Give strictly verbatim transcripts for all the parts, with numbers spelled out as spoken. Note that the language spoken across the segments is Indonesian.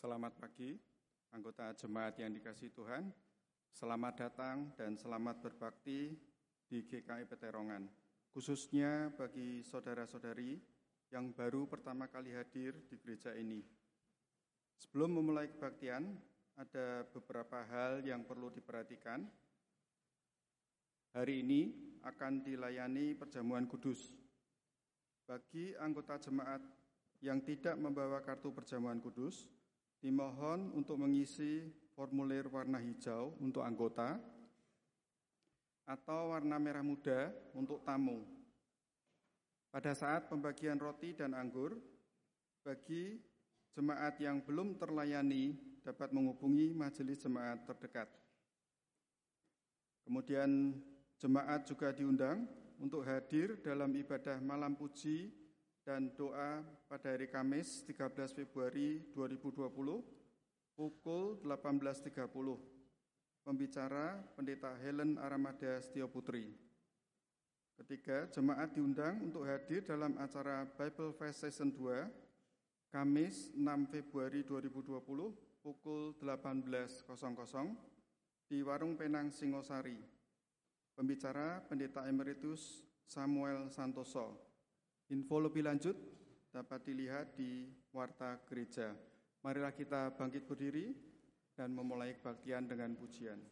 Selamat pagi, anggota jemaat yang dikasihi Tuhan. Selamat datang dan selamat berbakti di G K I Peterongan. Khususnya bagi saudara-saudari yang baru pertama kali hadir di gereja ini. Sebelum memulai kebaktian, ada beberapa hal yang perlu diperhatikan. Hari ini akan dilayani perjamuan kudus. Bagi anggota jemaat yang tidak membawa kartu perjamuan kudus, dimohon untuk mengisi formulir warna hijau untuk anggota atau warna merah muda untuk tamu. Pada saat pembagian roti dan anggur, bagi jemaat yang belum terlayani dapat menghubungi majelis jemaat terdekat. Kemudian jemaat juga diundang untuk hadir dalam ibadah malam puji dan doa pada hari Kamis tiga belas Februari dua ribu dua puluh pukul delapan belas tiga puluh. Pembicara Pendeta Helen Aramada Setioputri. Ketiga, jemaat diundang untuk hadir dalam acara Bible Fest Season dua Kamis enam Februari dua ribu dua puluh pukul delapan belas di Warung Penang Singosari. Pembicara Pendeta Emeritus Samuel Santoso. Info lebih lanjut dapat dilihat di Warta Gereja. Marilah kita bangkit berdiri dan memulai kebaktian dengan pujian.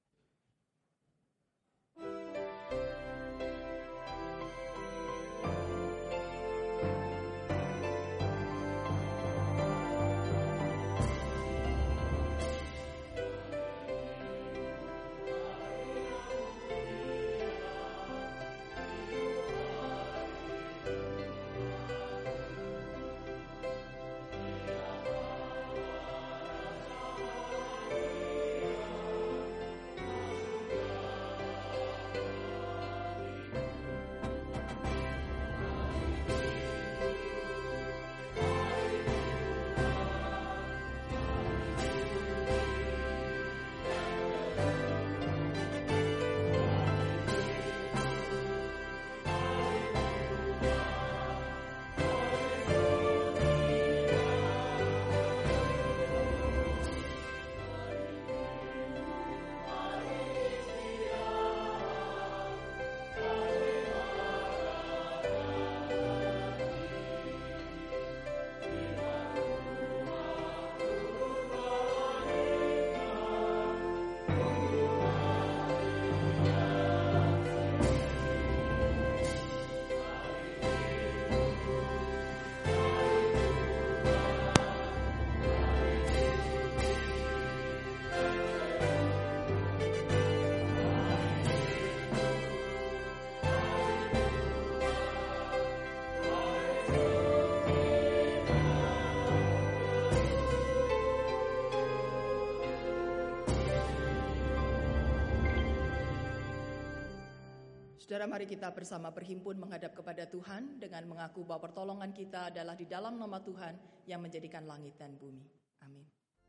Saudara, mari kita bersama berhimpun menghadap kepada Tuhan dengan mengaku bahwa pertolongan kita adalah di dalam nama Tuhan yang menjadikan langit dan bumi. Amin.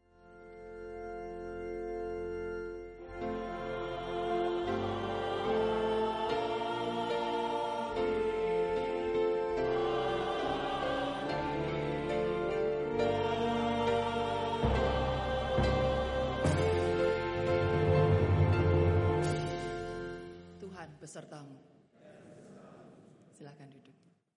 Besertamu. Silakan duduk.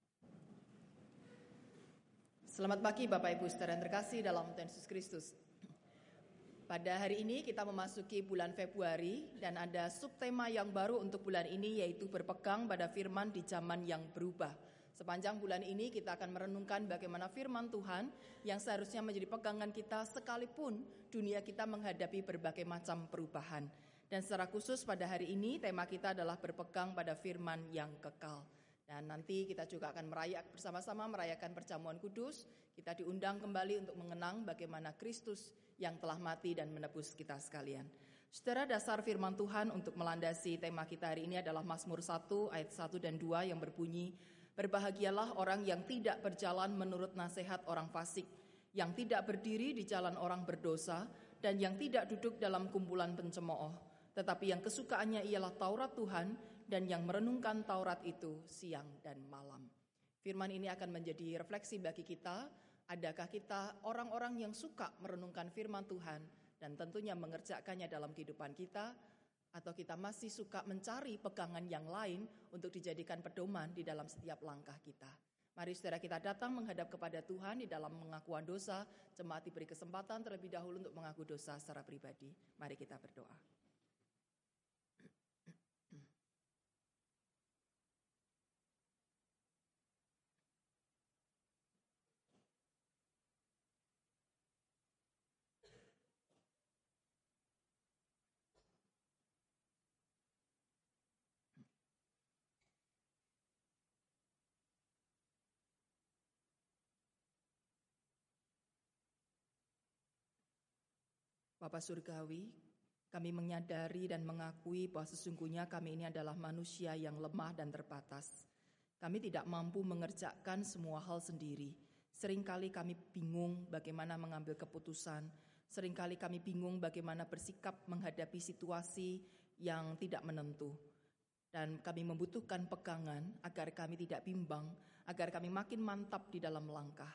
Selamat pagi Bapak Ibu Saudara yang terkasih dalam Tuhan Yesus Kristus. Pada hari ini kita memasuki bulan Februari dan ada subtema yang baru untuk bulan ini, yaitu berpegang pada firman di zaman yang berubah. Sepanjang bulan ini kita akan merenungkan bagaimana firman Tuhan yang seharusnya menjadi pegangan kita sekalipun dunia kita menghadapi berbagai macam perubahan. Dan secara khusus pada hari ini tema kita adalah berpegang pada firman yang kekal. Dan nanti kita juga akan merayakan bersama-sama merayakan perjamuan kudus. Kita diundang kembali untuk mengenang bagaimana Kristus yang telah mati dan menebus kita sekalian. Saudara, dasar firman Tuhan untuk melandasi tema kita hari ini adalah Mazmur satu ayat satu dan dua yang berbunyi, "Berbahagialah orang yang tidak berjalan menurut nasihat orang fasik, yang tidak berdiri di jalan orang berdosa, dan yang tidak duduk dalam kumpulan pencemooh. Tetapi yang kesukaannya ialah Taurat Tuhan dan yang merenungkan Taurat itu siang dan malam." Firman ini akan menjadi refleksi bagi kita Adakah kita orang-orang yang suka merenungkan firman Tuhan dan tentunya mengerjakannya dalam kehidupan kita, atau kita masih suka mencari pegangan yang lain untuk dijadikan pedoman di dalam setiap langkah kita? Mari saudara kita datang menghadap kepada Tuhan di dalam pengakuan dosa. Jemaat diberi kesempatan terlebih dahulu untuk mengaku dosa secara pribadi. Mari kita berdoa. Bapa Surgawi, kami menyadari dan mengakui bahwa sesungguhnya kami ini adalah manusia yang lemah dan terbatas. Kami tidak mampu mengerjakan semua hal sendiri. Seringkali kami bingung bagaimana mengambil keputusan. Seringkali kami bingung bagaimana bersikap menghadapi situasi yang tidak menentu. Dan kami membutuhkan pegangan agar kami tidak bimbang, agar kami makin mantap di dalam langkah.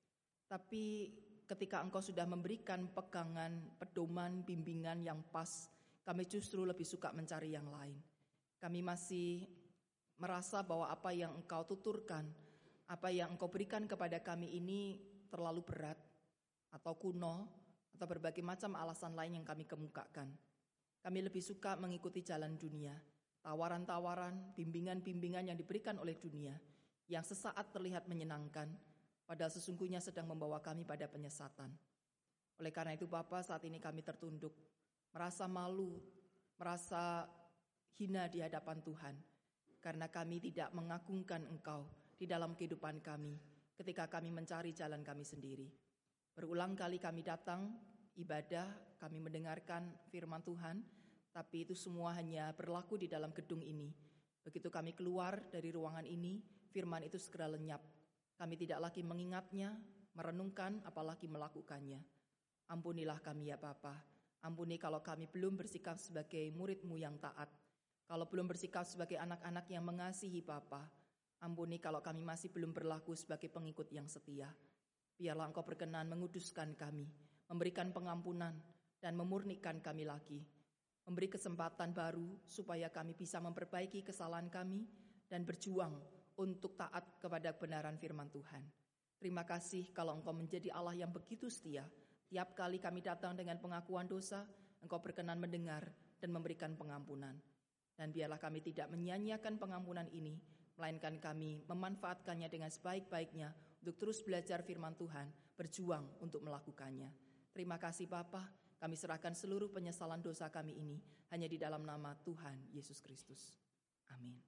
Tapi ketika Engkau sudah memberikan pegangan, pedoman, bimbingan yang pas, kami justru lebih suka mencari yang lain. Kami masih merasa bahwa apa yang Engkau tuturkan, apa yang Engkau berikan kepada kami ini terlalu berat, atau kuno, atau berbagai macam alasan lain yang kami kemukakan. Kami lebih suka mengikuti jalan dunia, tawaran-tawaran, bimbingan-bimbingan yang diberikan oleh dunia, yang sesaat terlihat menyenangkan, padahal sesungguhnya sedang membawa kami pada penyesatan. Oleh karena itu Bapa, saat ini kami tertunduk, merasa malu, merasa hina di hadapan Tuhan, karena kami tidak mengagungkan Engkau di dalam kehidupan kami ketika kami mencari jalan kami sendiri. Berulang kali kami datang, ibadah, kami mendengarkan firman Tuhan, tapi itu semua hanya berlaku di dalam gedung ini. Begitu kami keluar dari ruangan ini, firman itu segera lenyap. Kami tidak lagi mengingatnya, merenungkan, apalagi melakukannya. Ampunilah kami ya Bapa. Ampuni kalau kami belum bersikap sebagai murid-Mu yang taat. Kalau belum bersikap sebagai anak-anak yang mengasihi Bapa. Ampuni kalau kami masih belum berlaku sebagai pengikut yang setia. Biarlah Engkau berkenan menguduskan kami, memberikan pengampunan, dan memurnikan kami lagi. Memberi kesempatan baru supaya kami bisa memperbaiki kesalahan kami dan berjuang untuk taat kepada kebenaran firman Tuhan. Terima kasih kalau Engkau menjadi Allah yang begitu setia. Tiap kali kami datang dengan pengakuan dosa, Engkau berkenan mendengar dan memberikan pengampunan. Dan biarlah kami tidak menyia-nyiakan pengampunan ini, melainkan kami memanfaatkannya dengan sebaik-baiknya untuk terus belajar firman Tuhan, berjuang untuk melakukannya. Terima kasih Bapa, kami serahkan seluruh penyesalan dosa kami ini hanya di dalam nama Tuhan Yesus Kristus. Amin.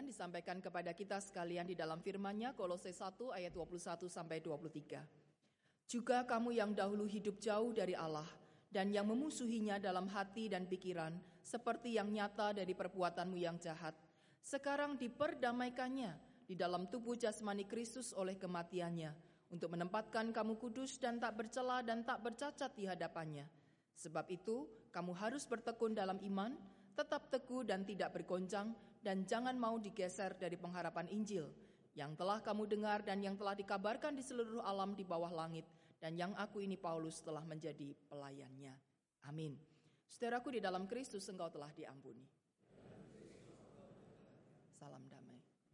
Tuhan disampaikan kepada kita sekalian di dalam firman-Nya Kolose satu ayat dua puluh satu sampai dua puluh tiga. Juga kamu yang dahulu hidup jauh dari Allah dan yang memusuhinya dalam hati dan pikiran seperti yang nyata dari perbuatanmu yang jahat, sekarang diperdamaikannya di dalam tubuh jasmani Kristus oleh kematiannya, untuk menempatkan kamu kudus dan tak bercela dan tak bercacat di hadapannya. Sebab itu, kamu harus bertekun dalam iman, tetap teguh dan tidak bergoncang, dan jangan mau digeser dari pengharapan Injil, yang telah kamu dengar dan yang telah dikabarkan di seluruh alam di bawah langit, dan yang aku ini Paulus telah menjadi pelayannya. Amin. Saudaraku, di dalam Kristus engkau telah diampuni. Salam damai.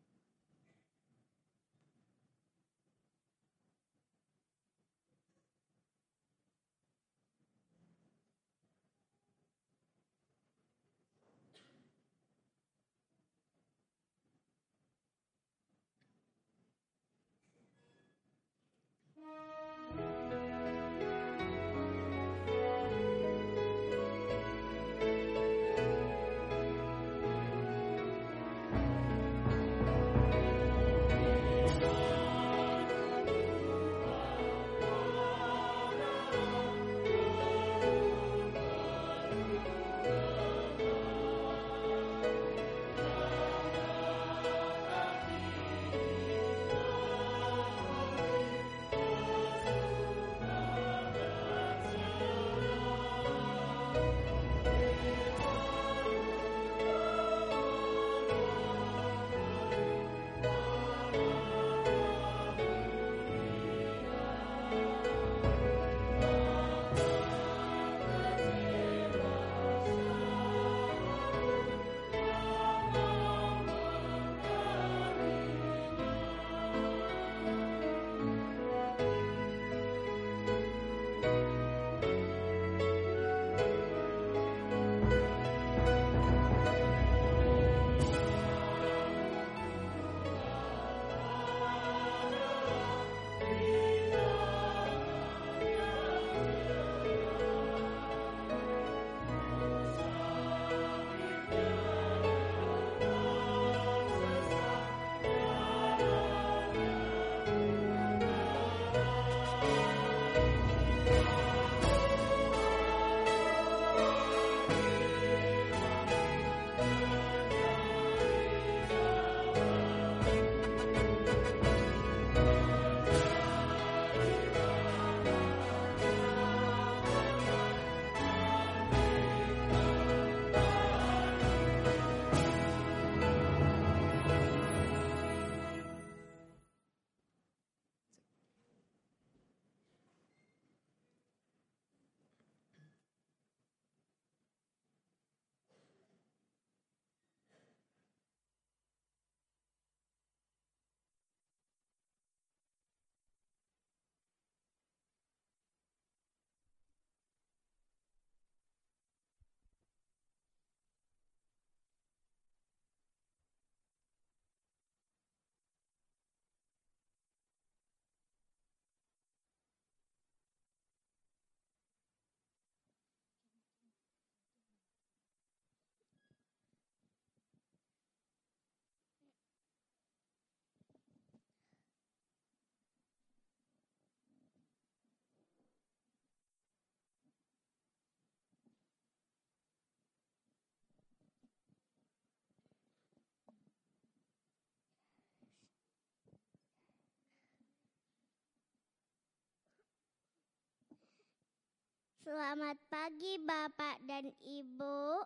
Selamat pagi Bapak dan Ibu.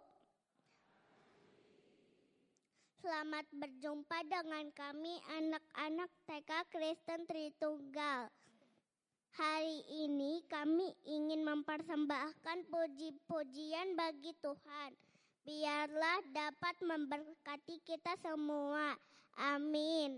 Selamat berjumpa dengan kami anak-anak T K Kristen Tritunggal. Hari ini kami ingin mempersembahkan puji-pujian bagi Tuhan. Biarlah dapat memberkati kita semua. Amin.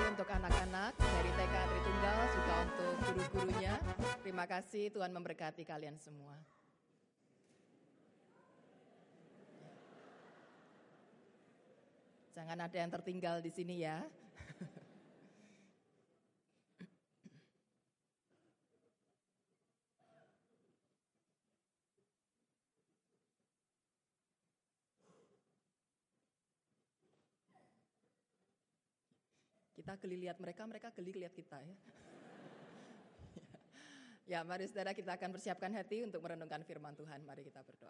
untuk anak-anak dari T K Tritunggal, juga untuk guru-gurunya. Terima kasih, Tuhan memberkati kalian semua. Jangan ada yang tertinggal di sini ya. Kita geli lihat mereka, mereka geli lihat kita ya. Ya, mari saudara kita akan persiapkan hati untuk merenungkan firman Tuhan. Mari kita berdoa.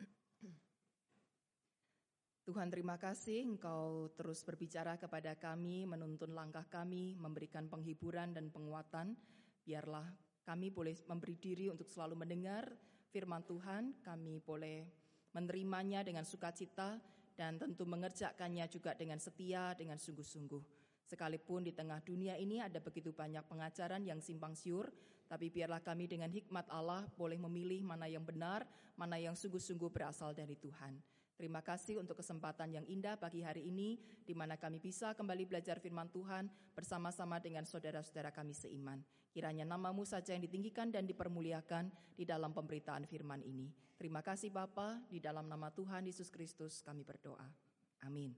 Tuhan, terima kasih Engkau terus berbicara kepada kami, menuntun langkah kami, memberikan penghiburan dan penguatan. Biarlah kami boleh memberi diri untuk selalu mendengar firman Tuhan, kami boleh menerimanya dengan sukacita dan tentu mengerjakannya juga dengan setia, dengan sungguh-sungguh. Sekalipun di tengah dunia ini ada begitu banyak pengajaran yang simpang siur, tapi biarlah kami dengan hikmat Allah boleh memilih mana yang benar, mana yang sungguh-sungguh berasal dari Tuhan. Terima kasih untuk kesempatan yang indah pagi hari ini, di mana kami bisa kembali belajar firman Tuhan bersama-sama dengan saudara-saudara kami seiman. Kiranya nama-Mu saja yang ditinggikan dan dipermuliakan di dalam pemberitaan firman ini. Terima kasih Bapa, di dalam nama Tuhan Yesus Kristus kami berdoa. Amin.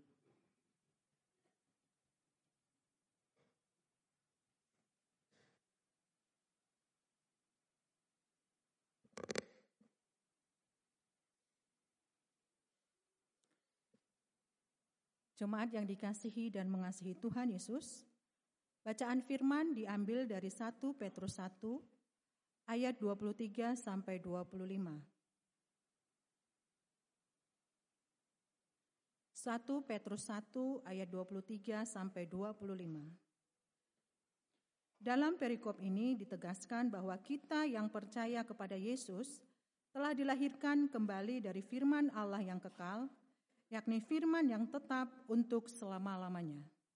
Jemaat yang dikasihi dan mengasihi Tuhan Yesus, bacaan firman diambil dari satu Petrus satu ayat dua puluh tiga sampai dua puluh lima. satu Petrus satu ayat dua puluh tiga sampai dua puluh lima. Dalam perikop ini ditegaskan bahwa kita yang percaya kepada Yesus telah dilahirkan kembali dari firman Allah yang kekal, yakni firman yang tetap untuk selama-lamanya.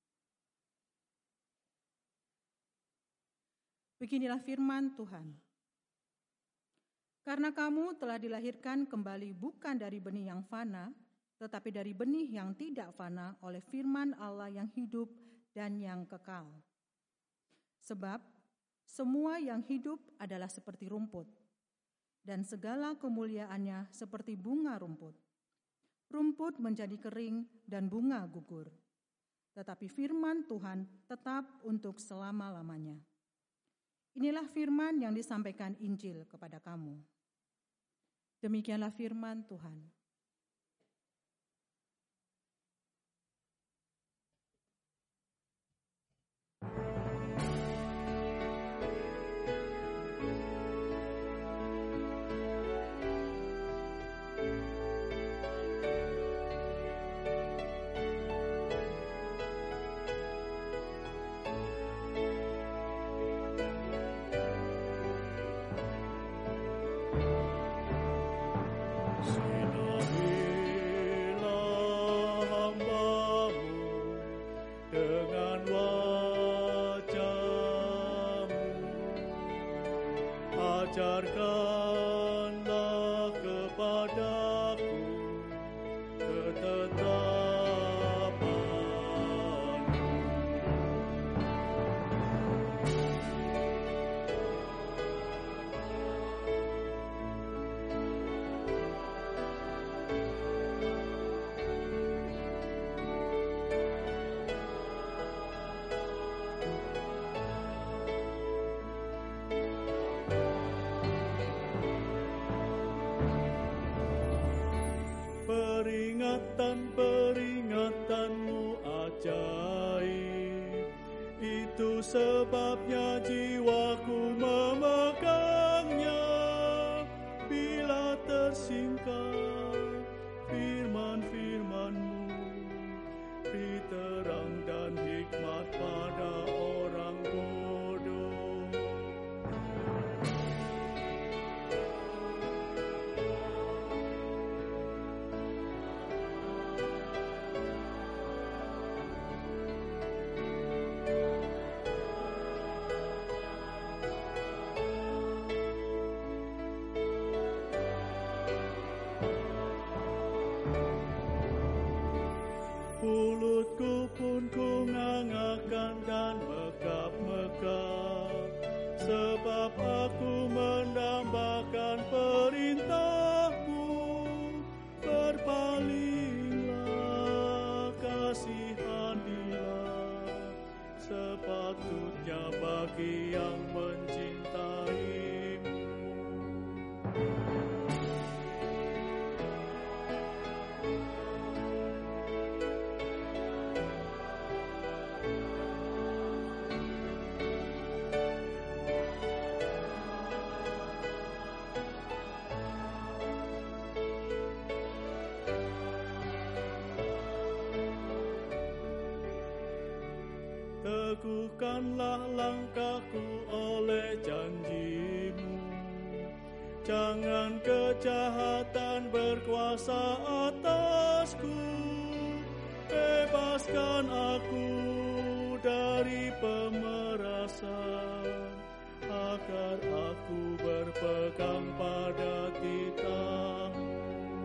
Beginilah firman Tuhan. Karena kamu telah dilahirkan kembali bukan dari benih yang fana, tetapi dari benih yang tidak fana oleh firman Allah yang hidup dan yang kekal. Sebab semua yang hidup adalah seperti rumput, dan segala kemuliaannya seperti bunga rumput. Rumput menjadi kering dan bunga gugur, tetapi firman Tuhan tetap untuk selama-lamanya. Inilah firman yang disampaikan Injil kepada kamu. Demikianlah firman Tuhan. Ajarkanlah kepadaku ketetapan-Mu. Peringatan-peringatanmu ajaib, itu sebabnya jiwaku memegangnya. Bila tersingkap firman-firman-Mu, beri terang dan hikmat pada orang bodoh. sepatutnya bagi yang mencintaimu. Teguhkanlah langkahku oleh janjimu, jangan kejahatan berkuasa atasku, bebaskan aku dari pemerasan, agar aku berpegang pada titahmu.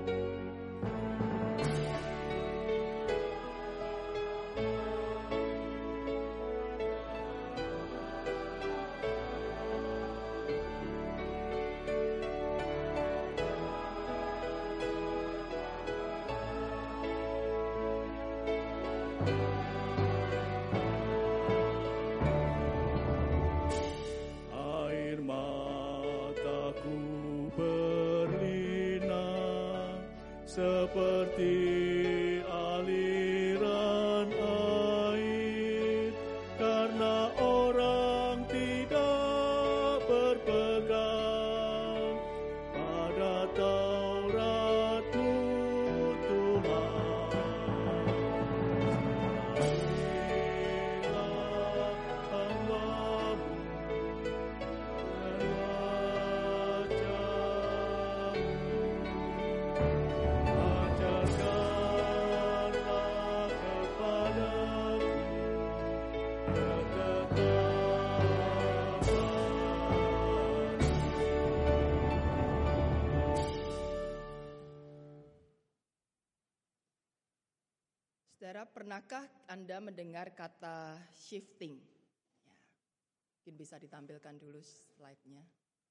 Air mataku berlinang seperti aliran air, karena orang tidak berpegang pada Taurat-Mu, Tuhan. Carilah hamba-Mu dan wajah-Mu, ajarkanlah kepadaku ketetapan. Saudara, pernahkah Anda mendengar kata shifting? Ya, mungkin bisa ditampilkan dulu slide-nya.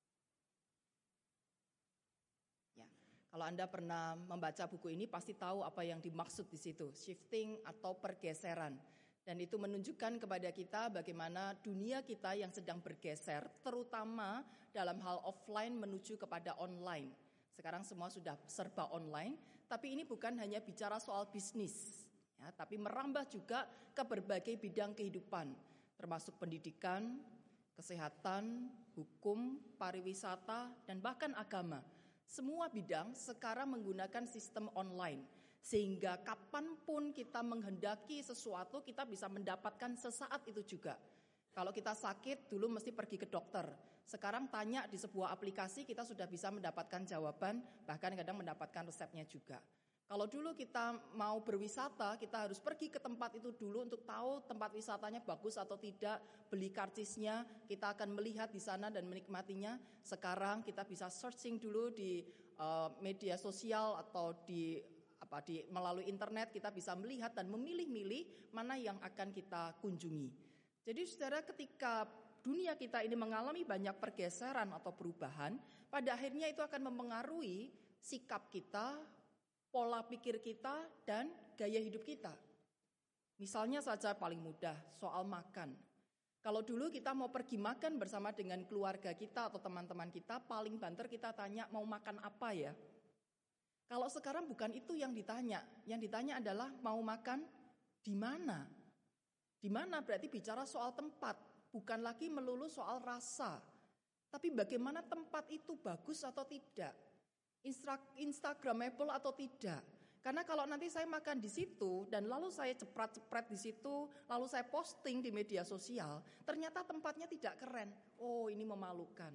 Ya, kalau Anda pernah membaca buku ini pasti tahu apa yang dimaksud di situ, shifting atau pergeseran. Dan itu menunjukkan kepada kita bagaimana dunia kita yang sedang bergeser, terutama dalam hal offline menuju kepada online. Sekarang semua sudah serba online, tapi ini bukan hanya bicara soal bisnis, ya, tapi merambah juga ke berbagai bidang kehidupan, termasuk pendidikan, kesehatan, hukum, pariwisata, dan bahkan agama. Semua bidang sekarang menggunakan sistem online, sehingga kapanpun kita menghendaki sesuatu, kita bisa mendapatkan sesaat itu juga. Kalau kita sakit, dulu mesti pergi ke dokter. Sekarang tanya di sebuah aplikasi, kita sudah bisa mendapatkan jawaban, bahkan kadang mendapatkan resepnya juga. Kalau dulu kita mau berwisata, kita harus pergi ke tempat itu dulu untuk tahu tempat wisatanya bagus atau tidak, beli karcisnya, kita akan melihat di sana dan menikmatinya. Sekarang kita bisa searching dulu di uh, media sosial atau di apa di melalui internet, kita bisa melihat dan memilih-milih mana yang akan kita kunjungi. Jadi saudara, ketika dunia kita ini mengalami banyak pergeseran atau perubahan, pada akhirnya itu akan mempengaruhi sikap kita, pola pikir kita, dan gaya hidup kita. Misalnya saja paling mudah, soal makan. Kalau dulu kita mau pergi makan bersama dengan keluarga kita atau teman-teman kita, paling banter kita tanya mau makan apa ya? Kalau sekarang bukan itu yang ditanya. Yang ditanya adalah mau makan di mana? Di mana berarti bicara soal tempat, bukan lagi melulu soal rasa. Tapi bagaimana tempat itu bagus atau tidak? Instagramable atau tidak. Karena kalau nanti saya makan di situ dan lalu saya cepret-cepret di situ, lalu saya posting di media sosial, ternyata tempatnya tidak keren. Oh, ini memalukan.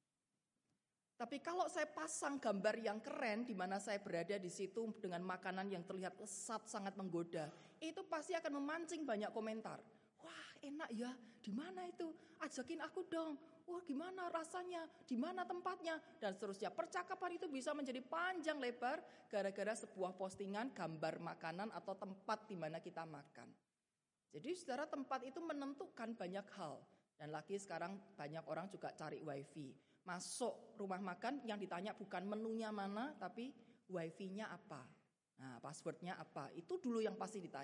Tapi kalau saya pasang gambar yang keren di mana saya berada di situ dengan makanan yang terlihat lezat, sangat menggoda, itu pasti akan memancing banyak komentar. Wah, enak ya. Di mana itu? Ajakin aku dong. Wah, gimana rasanya? Di mana tempatnya? Dan seterusnya. Percakapan itu bisa menjadi panjang lebar gara-gara sebuah postingan gambar makanan atau tempat di mana kita makan. Jadi saudara, tempat itu menentukan banyak hal. Dan lagi sekarang banyak orang juga cari wifi. Masuk rumah makan yang ditanya bukan menunya mana, tapi wifi-nya apa. Nah, password-nya apa. Itu dulu yang pasti ditanya.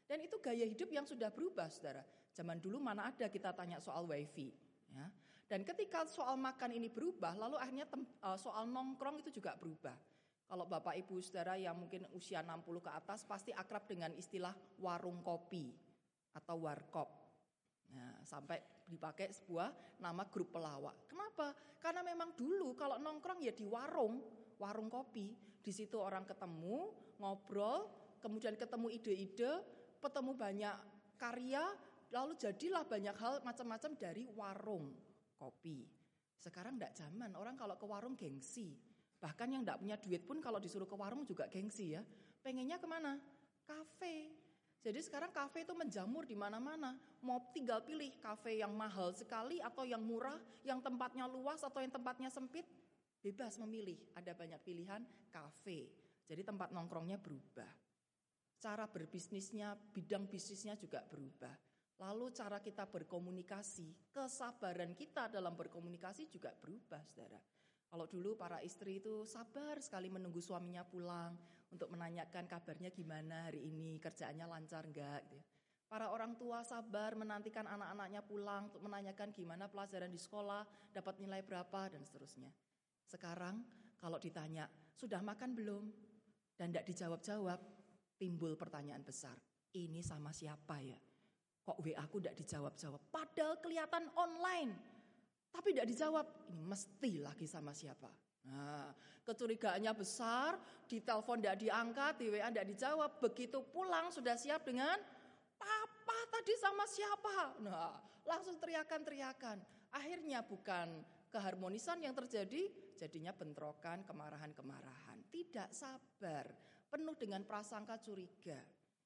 Dan itu gaya hidup yang sudah berubah, saudara. Zaman dulu mana ada kita tanya soal wifi. Ya. Dan ketika soal makan ini berubah, lalu akhirnya tem, uh, soal nongkrong itu juga berubah. Kalau Bapak Ibu saudara yang mungkin usia enam puluh ke atas pasti akrab dengan istilah warung kopi atau warkop. Nah, sampai dipakai sebuah nama grup pelawak. Kenapa? Karena memang dulu kalau nongkrong ya di warung, warung kopi. Di situ orang ketemu, ngobrol, kemudian ketemu ide-ide, ketemu banyak karya, lalu jadilah banyak hal macam-macam dari warung kopi. Sekarang enggak zaman, orang kalau ke warung gengsi. Bahkan yang enggak punya duit pun kalau disuruh ke warung juga gengsi ya. Pengennya kemana? Kafe. Jadi sekarang kafe itu menjamur di mana-mana. Mau tinggal pilih kafe yang mahal sekali atau yang murah, yang tempatnya luas atau yang tempatnya sempit. Bebas memilih, ada banyak pilihan kafe. Jadi tempat nongkrongnya berubah. Cara berbisnisnya, bidang bisnisnya juga berubah. Lalu cara kita berkomunikasi, kesabaran kita dalam berkomunikasi juga berubah, saudara. Kalau dulu para istri itu sabar sekali menunggu suaminya pulang untuk menanyakan kabarnya gimana hari ini, kerjaannya lancar enggak gitu. Para orang tua sabar menantikan anak-anaknya pulang untuk menanyakan gimana pelajaran di sekolah, dapat nilai berapa dan seterusnya. Sekarang kalau ditanya, sudah makan belum? Dan tidak dijawab-jawab, timbul pertanyaan besar. Ini sama siapa ya? Kok W A aku tidak dijawab-jawab? Padahal kelihatan online. Tapi tidak dijawab, ini mesti lagi sama siapa? Nah, kecurigaannya besar, di telepon tidak diangkat, di W A tidak dijawab. Begitu pulang sudah siap dengan, papa tadi sama siapa? Nah, langsung teriakan-teriakan. Akhirnya bukan keharmonisan yang terjadi, jadinya bentrokan, kemarahan-kemarahan. Tidak sabar, penuh dengan prasangka curiga.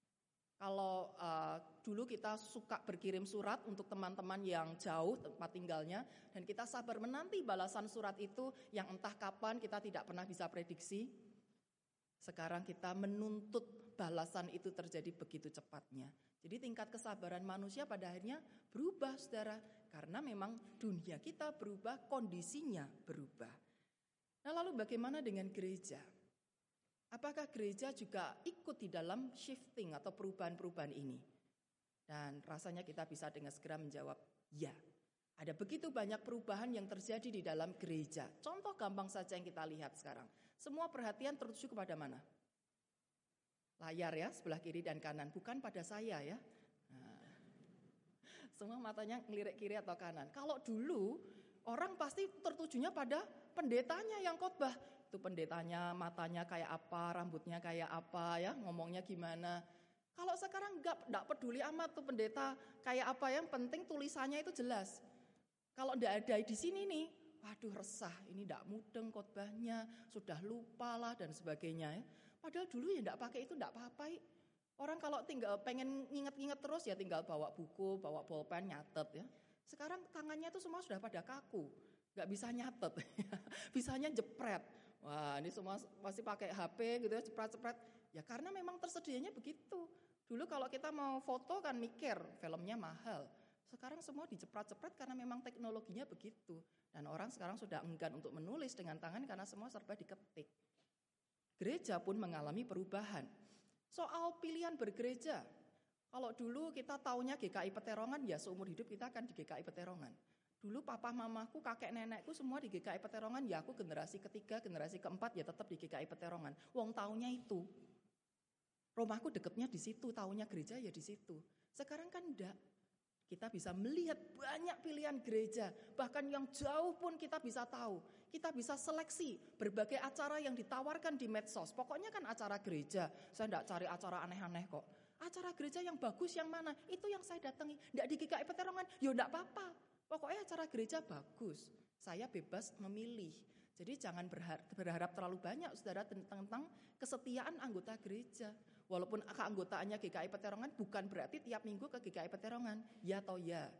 Kalau uh, dulu kita suka berkirim surat untuk teman-teman yang jauh tempat tinggalnya, dan kita sabar menanti balasan surat itu yang entah kapan kita tidak pernah bisa prediksi. Sekarang kita menuntut balasan itu terjadi begitu cepatnya. Jadi tingkat kesabaran manusia pada akhirnya berubah, saudara. Karena memang dunia kita berubah, kondisinya berubah. Nah, lalu bagaimana dengan gereja? Apakah gereja juga ikut di dalam shifting atau perubahan-perubahan ini? Dan rasanya kita bisa dengan segera menjawab, ya. Ada begitu banyak perubahan yang terjadi di dalam gereja. Contoh gampang saja yang kita lihat sekarang. Semua perhatian tertuju kepada mana? Layar ya, sebelah kiri dan kanan. Bukan pada saya ya. Nah, semua matanya ngelirik kiri atau kanan. Kalau dulu, orang pasti tertujunya pada pendetanya yang khotbah. Itu pendetanya matanya kayak apa, rambutnya kayak apa ya, ngomongnya gimana. Kalau sekarang enggak, enggak peduli amat tuh pendeta kayak apa, yang penting tulisannya itu jelas. Kalau enggak ada di sini nih, waduh resah, ini enggak mudeng khotbahnya, sudah lupa lah dan sebagainya ya. Padahal dulu ya enggak pakai itu enggak apa-apa. Orang kalau tinggal pengen nginget-nginget terus ya tinggal bawa buku, bawa bolpen, nyatet ya. Sekarang tangannya itu semua sudah pada kaku, enggak bisa nyatet, bisanya jepret. Wah, ini semua masih pakai H P gitu ya, cepret-cepret. Ya karena memang tersedianya begitu. Dulu kalau kita mau foto kan mikir, filmnya mahal. Sekarang semua dicepret-cepret karena memang teknologinya begitu. Dan orang sekarang sudah enggan untuk menulis dengan tangan karena semua serba diketik. Gereja pun mengalami perubahan. Soal pilihan bergereja. Kalau dulu kita taunya G K I Peterongan, ya seumur hidup kita akan di G K I Peterongan. Dulu papa mamaku, kakek nenekku semua di G K I Peterongan, ya aku generasi ketiga, generasi keempat ya tetap di G K I Peterongan. Wong taunya itu. Rumahku deketnya di situ, taunya gereja ya di situ. Sekarang kan enggak. Kita bisa melihat banyak pilihan gereja, bahkan yang jauh pun kita bisa tahu. Kita bisa seleksi berbagai acara yang ditawarkan di medsos. Pokoknya kan acara gereja, saya enggak cari acara aneh-aneh kok. Acara gereja yang bagus yang mana? Itu yang saya datangi. Enggak di G K I Peterongan, ya enggak apa-apa. Pokoknya acara gereja bagus, saya bebas memilih. Jadi jangan berharap, berharap terlalu banyak saudara tentang kesetiaan anggota gereja. Walaupun keanggotaannya G K I Peterongan bukan berarti tiap minggu ke G K I Peterongan, ya atau ya.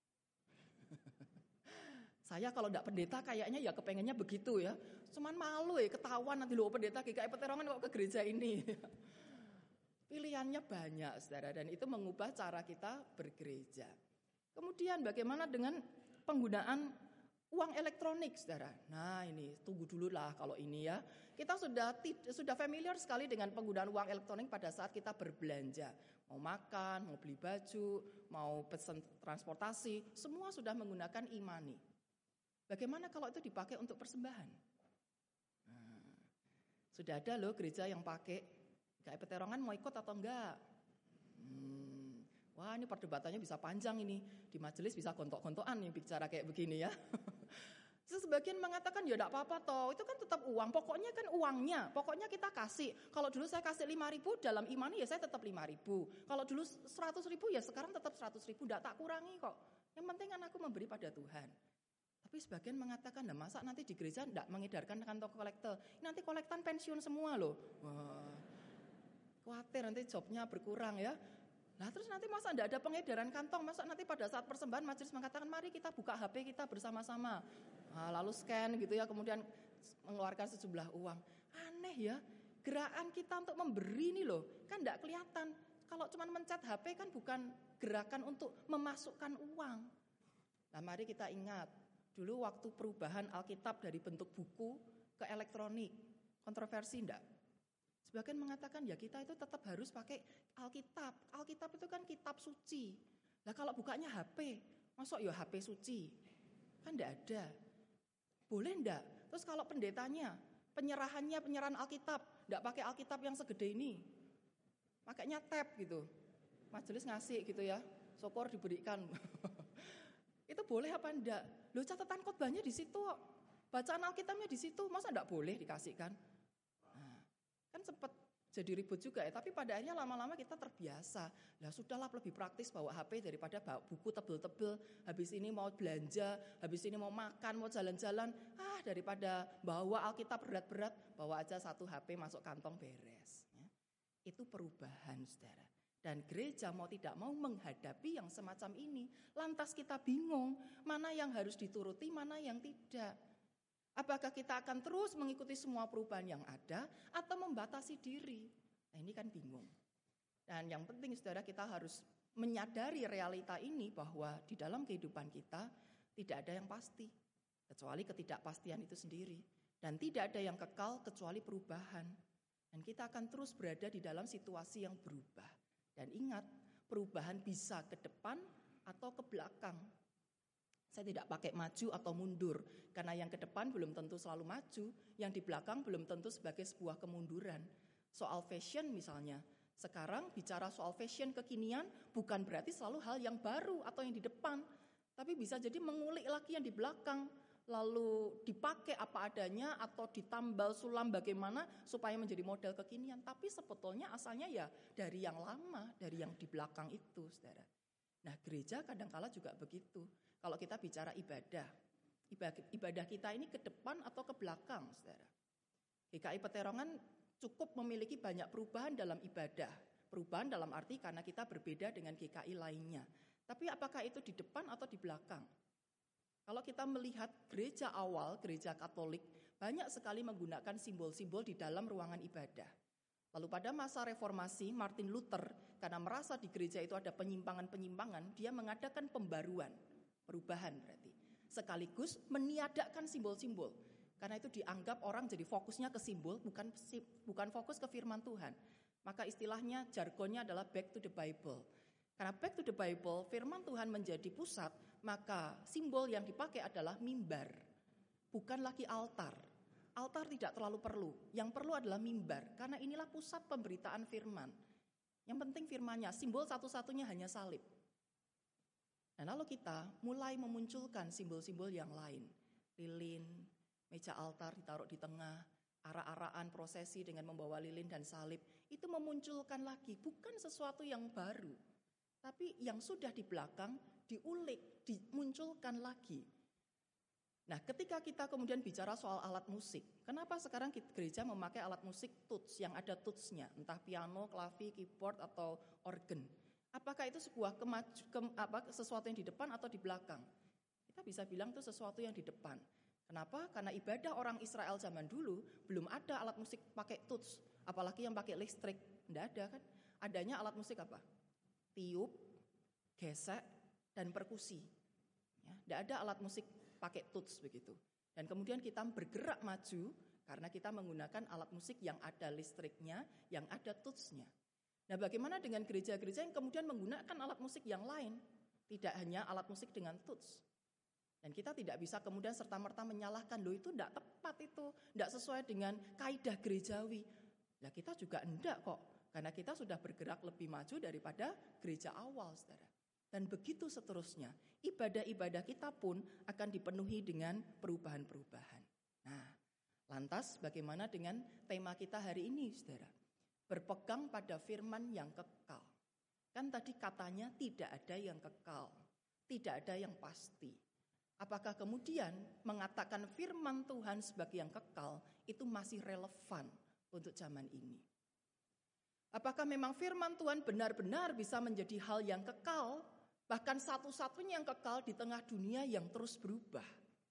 Saya kalau enggak pendeta kayaknya ya kepengennya begitu ya. Cuman malu ya ketahuan nanti loh pendeta G K I Peterongan kok ke gereja ini. Pilihannya banyak saudara dan itu mengubah cara kita bergereja. Kemudian bagaimana dengan penggunaan Uang elektronik, saudara. Nah ini, tunggu dulu lah kalau ini ya. Kita sudah sudah familiar sekali dengan penggunaan uang elektronik pada saat kita berbelanja. Mau makan, mau beli baju, mau pesan transportasi, semua sudah menggunakan e-money. Bagaimana kalau itu dipakai untuk persembahan? Nah, sudah ada loh gereja yang pakai. G K I Peterongan mau ikut atau enggak? Hmm, wah ini perdebatannya bisa panjang ini. Di majelis bisa gontok-gontokan nih bicara kayak begini ya. Sebagian mengatakan ya enggak apa-apa toh, itu kan tetap uang, pokoknya kan uangnya, pokoknya kita kasih. Kalau dulu saya kasih lima ribu dalam e-money ya saya tetap lima ribu. Kalau dulu seratus ribu ya sekarang tetap seratus ribu, enggak tak kurangi kok. Yang penting kan aku memberi pada Tuhan. Tapi sebagian mengatakan, nah masa nanti di gereja enggak mengedarkan kantong kolektor, nanti kolektan pensiun semua loh. Wah, khawatir nanti jobnya berkurang ya. Nah terus nanti masa enggak ada pengedaran kantong, masa nanti pada saat persembahan majelis mengatakan mari kita buka H P kita bersama-sama. Nah, lalu scan gitu ya, kemudian mengeluarkan sejumlah uang. Aneh ya, gerakan kita untuk memberi ini loh, kan enggak kelihatan. Kalau cuma mencet H P kan bukan gerakan untuk memasukkan uang. Nah mari kita ingat, dulu waktu perubahan Alkitab dari bentuk buku ke elektronik, kontroversi enggak? Sebagian mengatakan ya kita itu tetap harus pakai Alkitab. Alkitab itu kan kitab suci. Nah kalau bukanya H P, masuk ya H P suci? Kan enggak ada. Boleh enggak? Terus kalau pendetanya, penyerahannya penyerahan Alkitab, enggak pakai Alkitab yang segede ini. Makanya tab gitu. Majelis ngasih gitu ya. Syukur diberikan. Itu boleh apa enggak? Loh catatan khotbahnya di situ. Bacaan Alkitabnya di situ, masa enggak boleh dikasihkan? Nah, kan sempat jadi ribut juga ya, tapi pada akhirnya lama-lama kita terbiasa. Lah sudahlah lebih praktis bawa H P daripada bawa buku tebel-tebel. Habis ini mau belanja, habis ini mau makan, mau jalan-jalan. Ah daripada bawa Alkitab berat-berat, bawa aja satu H P masuk kantong beres. Ya. Itu perubahan saudara. Dan gereja mau tidak mau menghadapi yang semacam ini. Lantas kita bingung, mana yang harus dituruti, mana yang tidak. Apakah kita akan terus mengikuti semua perubahan yang ada atau membatasi diri? Nah ini kan bingung. Dan yang penting saudara kita harus menyadari realita ini bahwa di dalam kehidupan kita tidak ada yang pasti. Kecuali ketidakpastian itu sendiri. Dan tidak ada yang kekal kecuali perubahan. Dan kita akan terus berada di dalam situasi yang berubah. Dan ingat perubahan bisa ke depan atau ke belakang. Saya tidak pakai maju atau mundur, karena yang ke depan belum tentu selalu maju, yang di belakang belum tentu sebagai sebuah kemunduran. Soal fashion misalnya, sekarang bicara soal fashion kekinian bukan berarti selalu hal yang baru atau yang di depan, tapi bisa jadi mengulik lagi yang di belakang, lalu dipakai apa adanya atau ditambal sulam bagaimana supaya menjadi model kekinian. Tapi sebetulnya asalnya ya dari yang lama, dari yang di belakang itu, saudara. Nah gereja kadangkala juga begitu. Kalau kita bicara ibadah, ibadah kita ini ke depan atau ke belakang, saudara. G K I Peterongan cukup memiliki banyak perubahan dalam ibadah. Perubahan dalam arti karena kita berbeda dengan G K I lainnya. Tapi apakah itu di depan atau di belakang? Kalau kita melihat gereja awal, gereja Katolik, banyak sekali menggunakan simbol-simbol di dalam ruangan ibadah. Lalu pada masa reformasi, Martin Luther, karena merasa di gereja itu ada penyimpangan-penyimpangan, dia mengadakan pembaruan. Perubahan berarti. Sekaligus meniadakan simbol-simbol. Karena itu dianggap orang jadi fokusnya ke simbol, bukan bukan fokus ke firman Tuhan. Maka istilahnya, jargonnya adalah back to the Bible. Karena back to the Bible, firman Tuhan menjadi pusat, maka simbol yang dipakai adalah mimbar. Bukan lagi altar. Altar tidak terlalu perlu. Yang perlu adalah mimbar. Karena inilah pusat pemberitaan firman. Yang penting firmannya, simbol satu-satunya hanya salib. Dan lalu kita mulai memunculkan simbol-simbol yang lain. Lilin, meja altar ditaruh di tengah, arak-arakan prosesi dengan membawa lilin dan salib. Itu memunculkan lagi, bukan sesuatu yang baru. Tapi yang sudah di belakang diulik, dimunculkan lagi. Nah ketika kita kemudian bicara soal alat musik, kenapa sekarang gereja memakai alat musik tuts yang ada tutsnya, entah piano, klavi, keyboard, atau organ. Apakah itu sebuah kemaju, ke, apa, sesuatu yang di depan atau di belakang? Kita bisa bilang itu sesuatu yang di depan. Kenapa? Karena ibadah orang Israel zaman dulu belum ada alat musik pakai tuts, apalagi yang pakai listrik. Tidak ada kan? Adanya alat musik apa? Tiup, gesek, dan perkusi. Ya, tidak ada alat musik pakai tuts begitu. Dan kemudian kita bergerak maju karena kita menggunakan alat musik yang ada listriknya, yang ada tutsnya. Nah, bagaimana dengan gereja-gereja yang kemudian menggunakan alat musik yang lain? Tidak hanya alat musik dengan tuts. Dan kita tidak bisa kemudian serta-merta menyalahkan, loh itu tidak tepat itu, tidak sesuai dengan kaidah gerejawi. Nah, kita juga enggak kok, karena kita sudah bergerak lebih maju daripada gereja awal, saudara. Dan begitu seterusnya, ibadah-ibadah kita pun akan dipenuhi dengan perubahan-perubahan. Nah, lantas bagaimana dengan tema kita hari ini, saudara? Berpegang pada firman yang kekal. Kan tadi katanya tidak ada yang kekal, tidak ada yang pasti. Apakah kemudian mengatakan firman Tuhan sebagai yang kekal itu masih relevan untuk zaman ini? Apakah memang firman Tuhan benar-benar bisa menjadi hal yang kekal, bahkan satu-satunya yang kekal di tengah dunia yang terus berubah?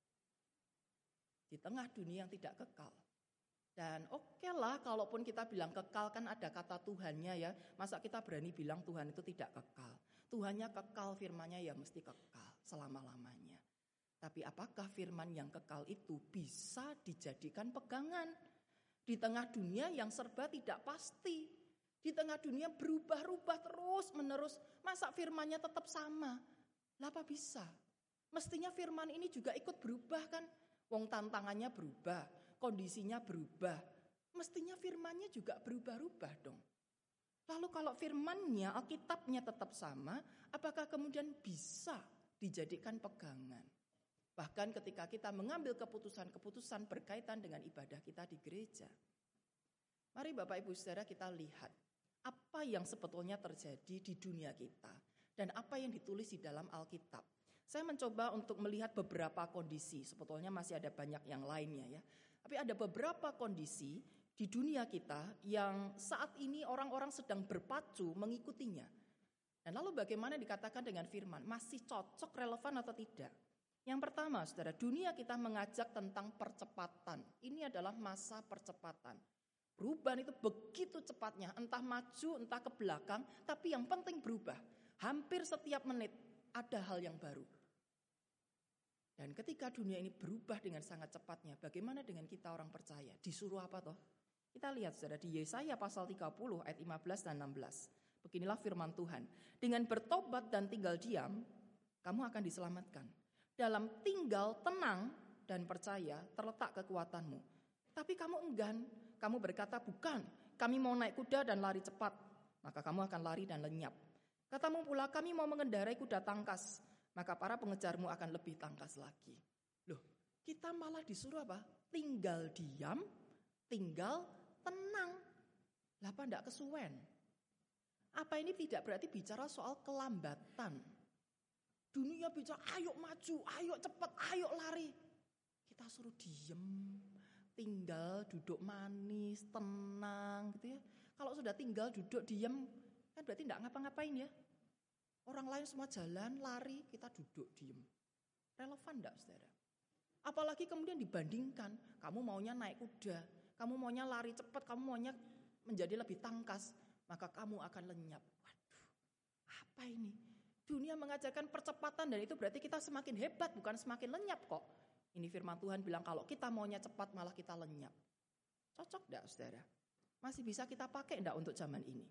Di tengah dunia yang tidak kekal. Dan oke okay lah kalaupun kita bilang kekal kan ada kata Tuhannya ya. Masa kita berani bilang Tuhan itu tidak kekal? Tuhannya kekal, firman-Nya ya mesti kekal selama-lamanya. Tapi apakah firman yang kekal itu bisa dijadikan pegangan? Di tengah dunia yang serba tidak pasti. Di tengah dunia berubah-ubah terus menerus. Masa firman-Nya tetap sama? Lah apa bisa? Mestinya firman ini juga ikut berubah kan? Wong tantangannya berubah, kondisinya berubah. Mestinya firman-Nya juga berubah-ubah dong. Lalu kalau firman-Nya, Alkitabnya tetap sama, apakah kemudian bisa dijadikan pegangan? Bahkan ketika kita mengambil keputusan-keputusan berkaitan dengan ibadah kita di gereja. Mari Bapak Ibu Saudara kita lihat apa yang sebetulnya terjadi di dunia kita dan apa yang ditulis di dalam Alkitab. Saya mencoba untuk melihat beberapa kondisi, sebetulnya masih ada banyak yang lainnya ya. Tapi ada beberapa kondisi di dunia kita yang saat ini orang-orang sedang berpacu mengikutinya. Dan lalu bagaimana dikatakan dengan firman, masih cocok, relevan atau tidak? Yang pertama, saudara, dunia kita mengajak tentang percepatan. Ini adalah masa percepatan. Perubahan itu begitu cepatnya, entah maju, entah ke belakang, tapi yang penting berubah. Hampir setiap menit ada hal yang baru. Dan ketika dunia ini berubah dengan sangat cepatnya, bagaimana dengan kita orang percaya? Disuruh apa toh? Kita lihat saudara di Yesaya pasal tiga puluh ayat lima belas dan enam belas. Beginilah firman Tuhan. Dengan bertobat dan tinggal diam, kamu akan diselamatkan. Dalam tinggal tenang dan percaya terletak kekuatanmu. Tapi kamu enggan, kamu berkata bukan, kami mau naik kuda dan lari cepat. Maka kamu akan lari dan lenyap. Katamu pula kami mau mengendarai kuda tangkas, maka para pengejarmu akan lebih tangkas lagi. Loh, kita malah disuruh apa? Tinggal diam, tinggal tenang. Lah apa enggak kesuwen? Apa ini tidak berarti bicara soal kelambatan? Dunia bicara ayo maju, ayo cepat, ayo lari. Kita suruh diem, tinggal duduk manis, tenang gitu ya. Kalau sudah tinggal duduk diem, kan berarti enggak ngapa-ngapain ya. Orang lain semua jalan, lari, kita duduk, diem. Relevan enggak, saudara? Apalagi kemudian dibandingkan, kamu maunya naik kuda, kamu maunya lari cepat, kamu maunya menjadi lebih tangkas, maka kamu akan lenyap. Waduh, apa ini? Dunia mengajarkan percepatan dan itu berarti kita semakin hebat, bukan semakin lenyap kok. Ini firman Tuhan bilang kalau kita maunya cepat malah kita lenyap. Cocok enggak, saudara? Masih bisa kita pakai enggak untuk zaman ini?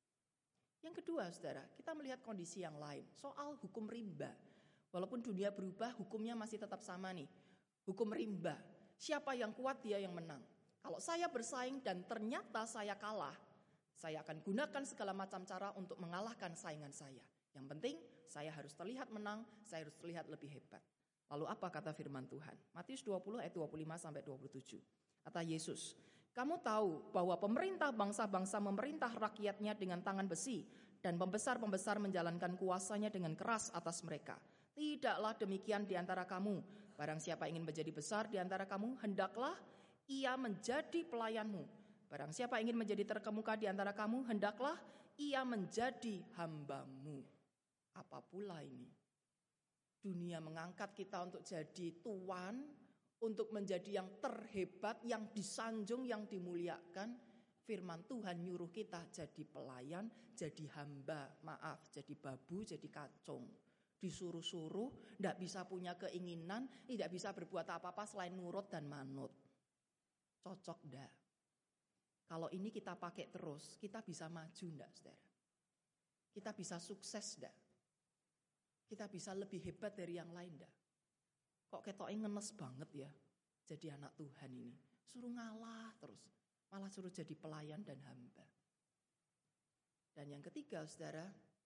Yang kedua, saudara, kita melihat kondisi yang lain. Soal hukum rimba. Walaupun dunia berubah, hukumnya masih tetap sama nih. Hukum rimba. Siapa yang kuat, dia yang menang. Kalau saya bersaing dan ternyata saya kalah, saya akan gunakan segala macam cara untuk mengalahkan saingan saya. Yang penting, saya harus terlihat menang, saya harus terlihat lebih hebat. Lalu apa kata firman Tuhan? Matius dua puluh ayat dua puluh lima sampai dua puluh tujuh. Kata Yesus, kamu tahu bahwa pemerintah bangsa-bangsa memerintah rakyatnya dengan tangan besi dan pembesar-pembesar menjalankan kuasanya dengan keras atas mereka. Tidaklah demikian di antara kamu. Barang siapa ingin menjadi besar di antara kamu, hendaklah ia menjadi pelayanmu. Barang siapa ingin menjadi terkemuka di antara kamu, hendaklah ia menjadi hambamu. Apa pula ini? Dunia mengangkat kita untuk jadi tuan, untuk menjadi yang terhebat, yang disanjung, yang dimuliakan. Firman Tuhan nyuruh kita jadi pelayan, jadi hamba, maaf, jadi babu, jadi kacung. Disuruh-suruh, tidak bisa punya keinginan, tidak bisa berbuat apa-apa selain nurut dan manut. Cocok enggak? Kalau ini kita pakai terus, kita bisa maju enggak, saudara? Kita bisa sukses enggak? Kita bisa lebih hebat dari yang lain enggak? Kok ketoknya ngenes banget ya jadi anak Tuhan ini. Suruh ngalah terus, malah suruh jadi pelayan dan hamba. Dan yang ketiga, saudara,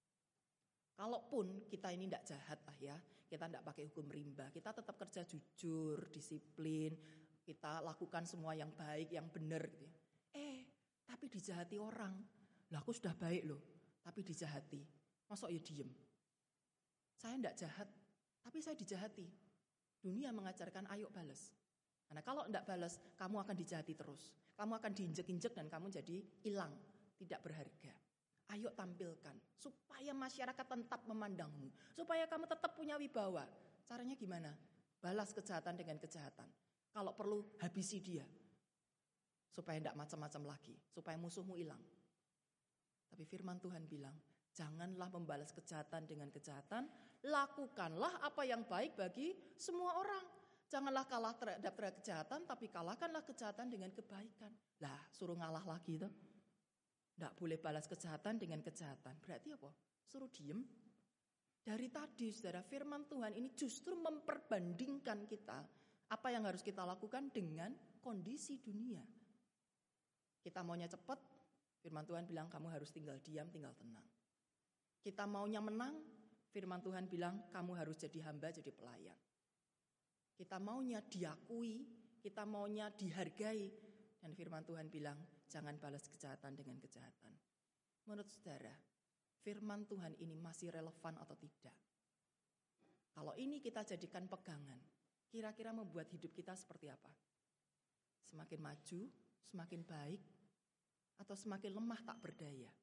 kalaupun kita ini tidak jahat lah ya, kita tidak pakai hukum rimba, kita tetap kerja jujur, disiplin, kita lakukan semua yang baik, yang benar gitu ya. Eh, tapi dijahati orang. Lah aku sudah baik loh, tapi dijahati. Masuk ya diem. Saya tidak jahat, tapi saya dijahati. Dunia mengajarkan ayo balas. Karena kalau tidak balas, kamu akan dijahati terus. Kamu akan diinjek-injek dan kamu jadi hilang, tidak berharga. Ayo tampilkan, supaya masyarakat tetap memandangmu. Supaya kamu tetap punya wibawa. Caranya gimana? Balas kejahatan dengan kejahatan. Kalau perlu, habisi dia. Supaya tidak macam-macam lagi. Supaya musuhmu hilang. Tapi firman Tuhan bilang, janganlah membalas kejahatan dengan kejahatan. Lakukanlah apa yang baik bagi semua orang. Janganlah kalah terhadap kejahatan, tapi kalahkanlah kejahatan dengan kebaikan. Lah, suruh ngalah lagi tuh. Tidak boleh balas kejahatan dengan kejahatan. Berarti apa? Suruh diem. Dari tadi, saudara, firman Tuhan ini justru memperbandingkan kita. Apa yang harus kita lakukan dengan kondisi dunia. Kita maunya cepat, firman Tuhan bilang kamu harus tinggal diam, tinggal tenang. Kita maunya menang, firman Tuhan bilang kamu harus jadi hamba, jadi pelayan. Kita maunya diakui, kita maunya dihargai. Dan firman Tuhan bilang, jangan balas kejahatan dengan kejahatan. Menurut saudara, firman Tuhan ini masih relevan atau tidak? Kalau ini kita jadikan pegangan, kira-kira membuat hidup kita seperti apa? Semakin maju, semakin baik, atau semakin lemah tak berdaya?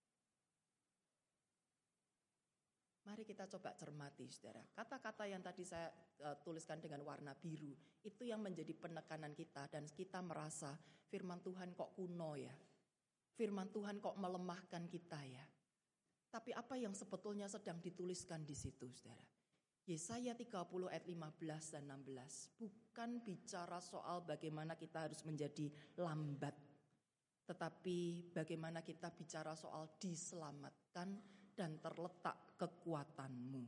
Mari kita coba cermati, saudara. Kata-kata yang tadi saya uh, tuliskan dengan warna biru, itu yang menjadi penekanan kita dan kita merasa firman Tuhan kok kuno ya. Firman Tuhan kok melemahkan kita ya. Tapi apa yang sebetulnya sedang dituliskan di situ, saudara? Yesaya tiga puluh ayat lima belas dan enam belas. Bukan bicara soal bagaimana kita harus menjadi lambat. Tetapi bagaimana kita bicara soal diselamatkan dan terletak kekuatanmu.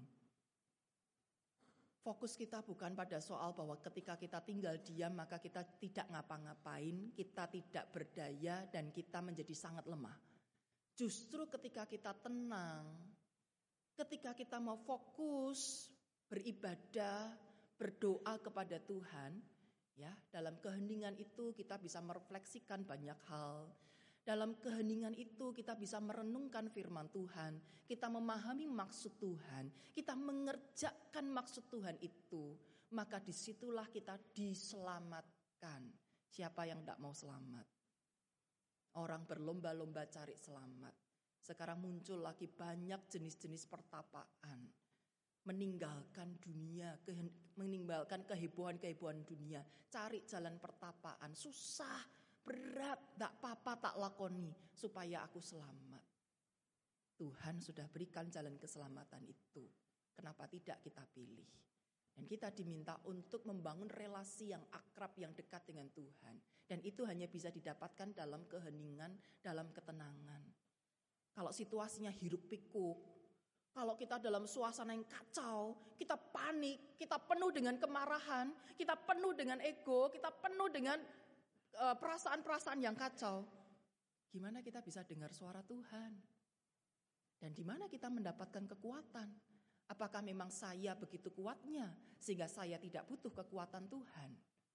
Fokus kita bukan pada soal bahwa ketika kita tinggal diam maka kita tidak ngapa-ngapain, kita tidak berdaya dan kita menjadi sangat lemah. Justru ketika kita tenang, ketika kita mau fokus, beribadah, berdoa kepada Tuhan, ya, dalam keheningan itu kita bisa merefleksikan banyak hal. Dalam keheningan itu kita bisa merenungkan firman Tuhan. Kita memahami maksud Tuhan. Kita mengerjakan maksud Tuhan itu. Maka disitulah kita diselamatkan. Siapa yang tidak mau selamat? Orang berlomba-lomba cari selamat. Sekarang muncul lagi banyak jenis-jenis pertapaan. Meninggalkan dunia, meninggalkan kehebohan-kehebohan dunia. Cari jalan pertapaan, susah. Berat, tak apa-apa tak lakoni supaya aku selamat. Tuhan sudah berikan jalan keselamatan itu. Kenapa tidak kita pilih? Dan kita diminta untuk membangun relasi yang akrab, yang dekat dengan Tuhan. Dan itu hanya bisa didapatkan dalam keheningan, dalam ketenangan. Kalau situasinya hiruk pikuk, kalau kita dalam suasana yang kacau, kita panik, kita penuh dengan kemarahan, kita penuh dengan ego, kita penuh dengan perasaan-perasaan yang kacau. Gimana kita bisa dengar suara Tuhan? Dan di mana kita mendapatkan kekuatan? Apakah memang saya begitu kuatnya sehingga saya tidak butuh kekuatan Tuhan?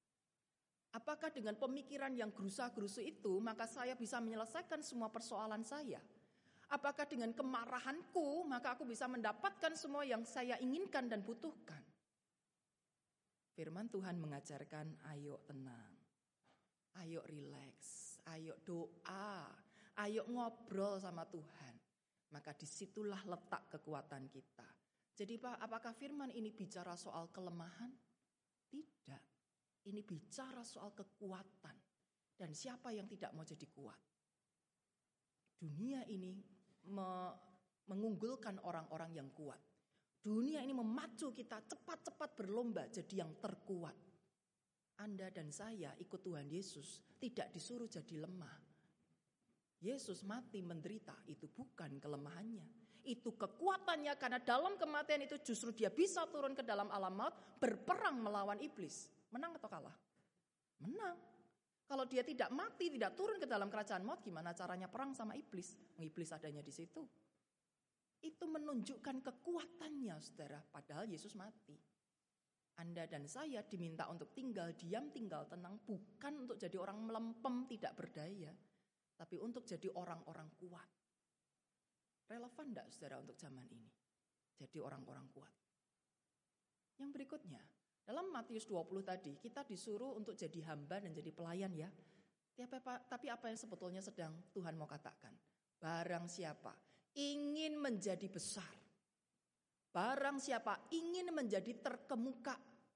Apakah dengan pemikiran yang gerusa-gerusu itu maka saya bisa menyelesaikan semua persoalan saya? Apakah dengan kemarahanku maka aku bisa mendapatkan semua yang saya inginkan dan butuhkan? Firman Tuhan mengajarkan ayo tenang. Ayo rileks, ayo doa, ayo ngobrol sama Tuhan. Maka disitulah letak kekuatan kita. Jadi Pak, apakah firman ini bicara soal kelemahan? Tidak. Ini bicara soal kekuatan. Dan siapa yang tidak mau jadi kuat? Dunia ini me- mengunggulkan orang-orang yang kuat. Dunia ini memacu kita cepat-cepat berlomba jadi yang terkuat. Anda dan saya ikut Tuhan Yesus tidak disuruh jadi lemah. Yesus mati menderita itu bukan kelemahannya. Itu kekuatannya karena dalam kematian itu justru dia bisa turun ke dalam alam maut berperang melawan iblis. Menang atau kalah? Menang. Kalau dia tidak mati, tidak turun ke dalam kerajaan maut, gimana caranya perang sama iblis? Iblis adanya di situ. Itu menunjukkan kekuatannya, saudara. Padahal Yesus mati. Anda dan saya diminta untuk tinggal diam, tinggal tenang. Bukan untuk jadi orang melempem, tidak berdaya. Tapi untuk jadi orang-orang kuat. Relevan enggak, saudara, untuk zaman ini? Jadi orang-orang kuat. Yang berikutnya. Dalam Matius dua puluh tadi, kita disuruh untuk jadi hamba dan jadi pelayan ya. Tapi apa yang sebetulnya sedang Tuhan mau katakan? Barang siapa ingin menjadi besar. Barang siapa ingin menjadi terkemuka.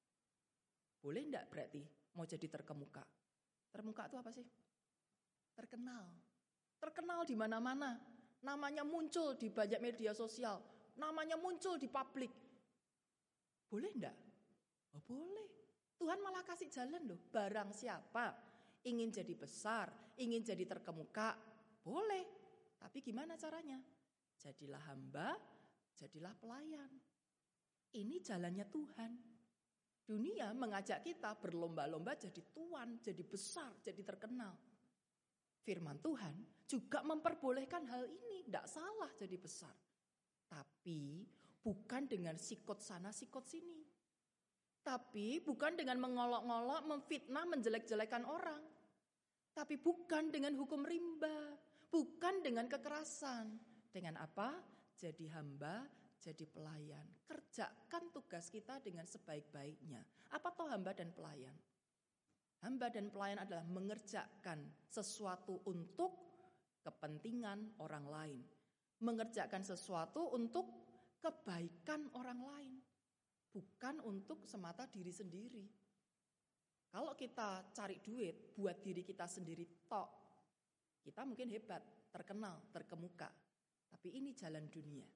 Boleh enggak berarti mau jadi terkemuka? Terkemuka itu apa sih? Terkenal. Terkenal di mana-mana. Namanya muncul di banyak media sosial. Namanya muncul di publik. Boleh enggak? Oh, boleh. Tuhan malah kasih jalan loh. Barang siapa ingin jadi besar, ingin jadi terkemuka, boleh. Tapi gimana caranya? Jadilah hamba, jadilah pelayan. Ini jalannya Tuhan. Dunia mengajak kita berlomba-lomba jadi tuan, jadi besar, jadi terkenal. Firman Tuhan juga memperbolehkan hal ini. Tidak salah jadi besar. Tapi bukan dengan sikut sana, sikut sini. Tapi bukan dengan mengolok-ngolok, memfitnah, menjelek-jelekan orang. Tapi bukan dengan hukum rimba. Bukan dengan kekerasan. Dengan apa? Jadi hamba, jadi pelayan. Kerjakan tugas kita dengan sebaik-baiknya. Apa toh hamba dan pelayan? Hamba dan pelayan adalah mengerjakan sesuatu untuk kepentingan orang lain. Mengerjakan sesuatu untuk kebaikan orang lain. Bukan untuk semata diri sendiri. Kalau kita cari duit buat diri kita sendiri tok, kita mungkin hebat, terkenal, terkemuka. Tapi ini jalan dunia.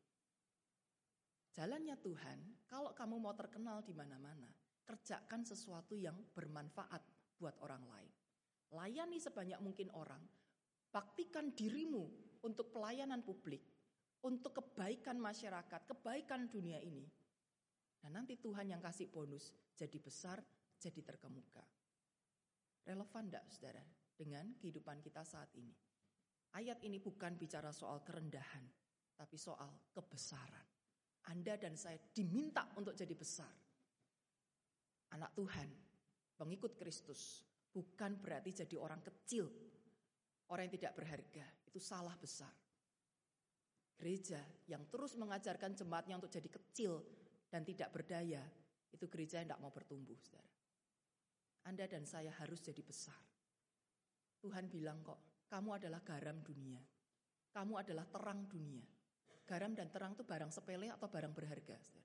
Jalannya Tuhan, kalau kamu mau terkenal di mana-mana, kerjakan sesuatu yang bermanfaat buat orang lain. Layani sebanyak mungkin orang. Baktikan dirimu untuk pelayanan publik, untuk kebaikan masyarakat, kebaikan dunia ini. Dan nanti Tuhan yang kasih bonus, jadi besar, jadi terkemuka. Relevan enggak, saudara, dengan kehidupan kita saat ini? Ayat ini bukan bicara soal kerendahan, tapi soal kebesaran. Anda dan saya diminta untuk jadi besar. Anak Tuhan, pengikut Kristus, bukan berarti jadi orang kecil, orang yang tidak berharga, itu salah besar. Gereja yang terus mengajarkan jemaatnya untuk jadi kecil dan tidak berdaya, itu gereja yang tidak mau bertumbuh, saudara. Anda dan saya harus jadi besar. Tuhan bilang kok, kamu adalah garam dunia. Kamu adalah terang dunia. Garam dan terang itu barang sepele atau barang berharga, saudara?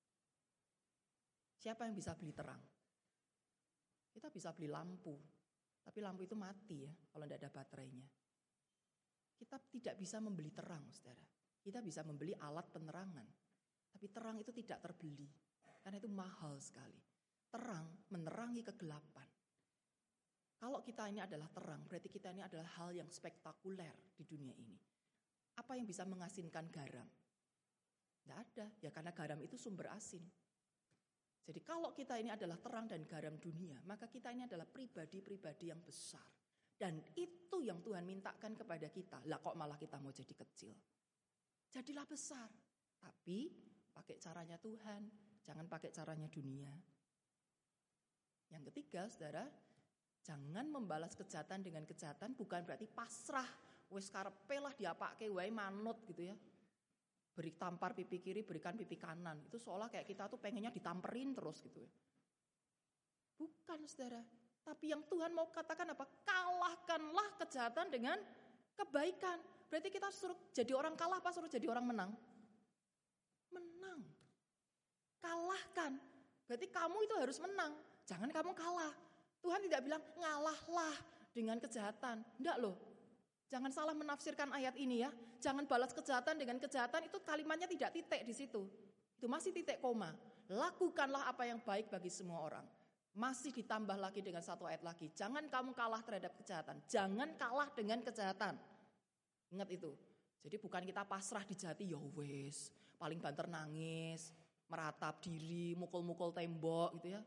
Siapa yang bisa beli terang? Kita bisa beli lampu, tapi lampu itu mati ya kalau tidak ada baterainya. Kita tidak bisa membeli terang, saudara. Kita bisa membeli alat penerangan. Tapi terang itu tidak terbeli, karena itu mahal sekali. Terang menerangi kegelapan. Kalau kita ini adalah terang, berarti kita ini adalah hal yang spektakuler di dunia ini. Apa yang bisa mengasinkan garam? Tidak ada, ya karena garam itu sumber asin. Jadi kalau kita ini adalah terang dan garam dunia, maka kita ini adalah pribadi-pribadi yang besar. Dan itu yang Tuhan mintakan kepada kita. Lah kok malah kita mau jadi kecil? Jadilah besar, tapi pakai caranya Tuhan, jangan pakai caranya dunia. Yang ketiga, saudara, jangan membalas kejahatan dengan kejahatan, bukan berarti pasrah, wis karepe lah diapake wae manut gitu ya. Beri tampar pipi kiri, berikan pipi kanan. Itu seolah kayak kita tuh pengennya ditamperin terus gitu ya. Bukan, saudara. Tapi yang Tuhan mau katakan apa? Kalahkanlah kejahatan dengan kebaikan. Berarti kita suruh jadi orang kalah apa suruh jadi orang menang? Menang. Kalahkan. Berarti kamu itu harus menang. Jangan kamu kalah. Tuhan tidak bilang ngalahlah dengan kejahatan. Enggak loh. Jangan salah menafsirkan ayat ini ya. Jangan balas kejahatan dengan kejahatan, itu kalimatnya tidak titik di situ. Itu masih titik koma. Lakukanlah apa yang baik bagi semua orang. Masih ditambah lagi dengan satu ayat lagi. Jangan kamu kalah terhadap kejahatan. Jangan kalah dengan kejahatan. Ingat itu. Jadi bukan kita pasrah dijahati, ya wes, paling banter nangis, meratap diri, mukul-mukul tembok gitu ya.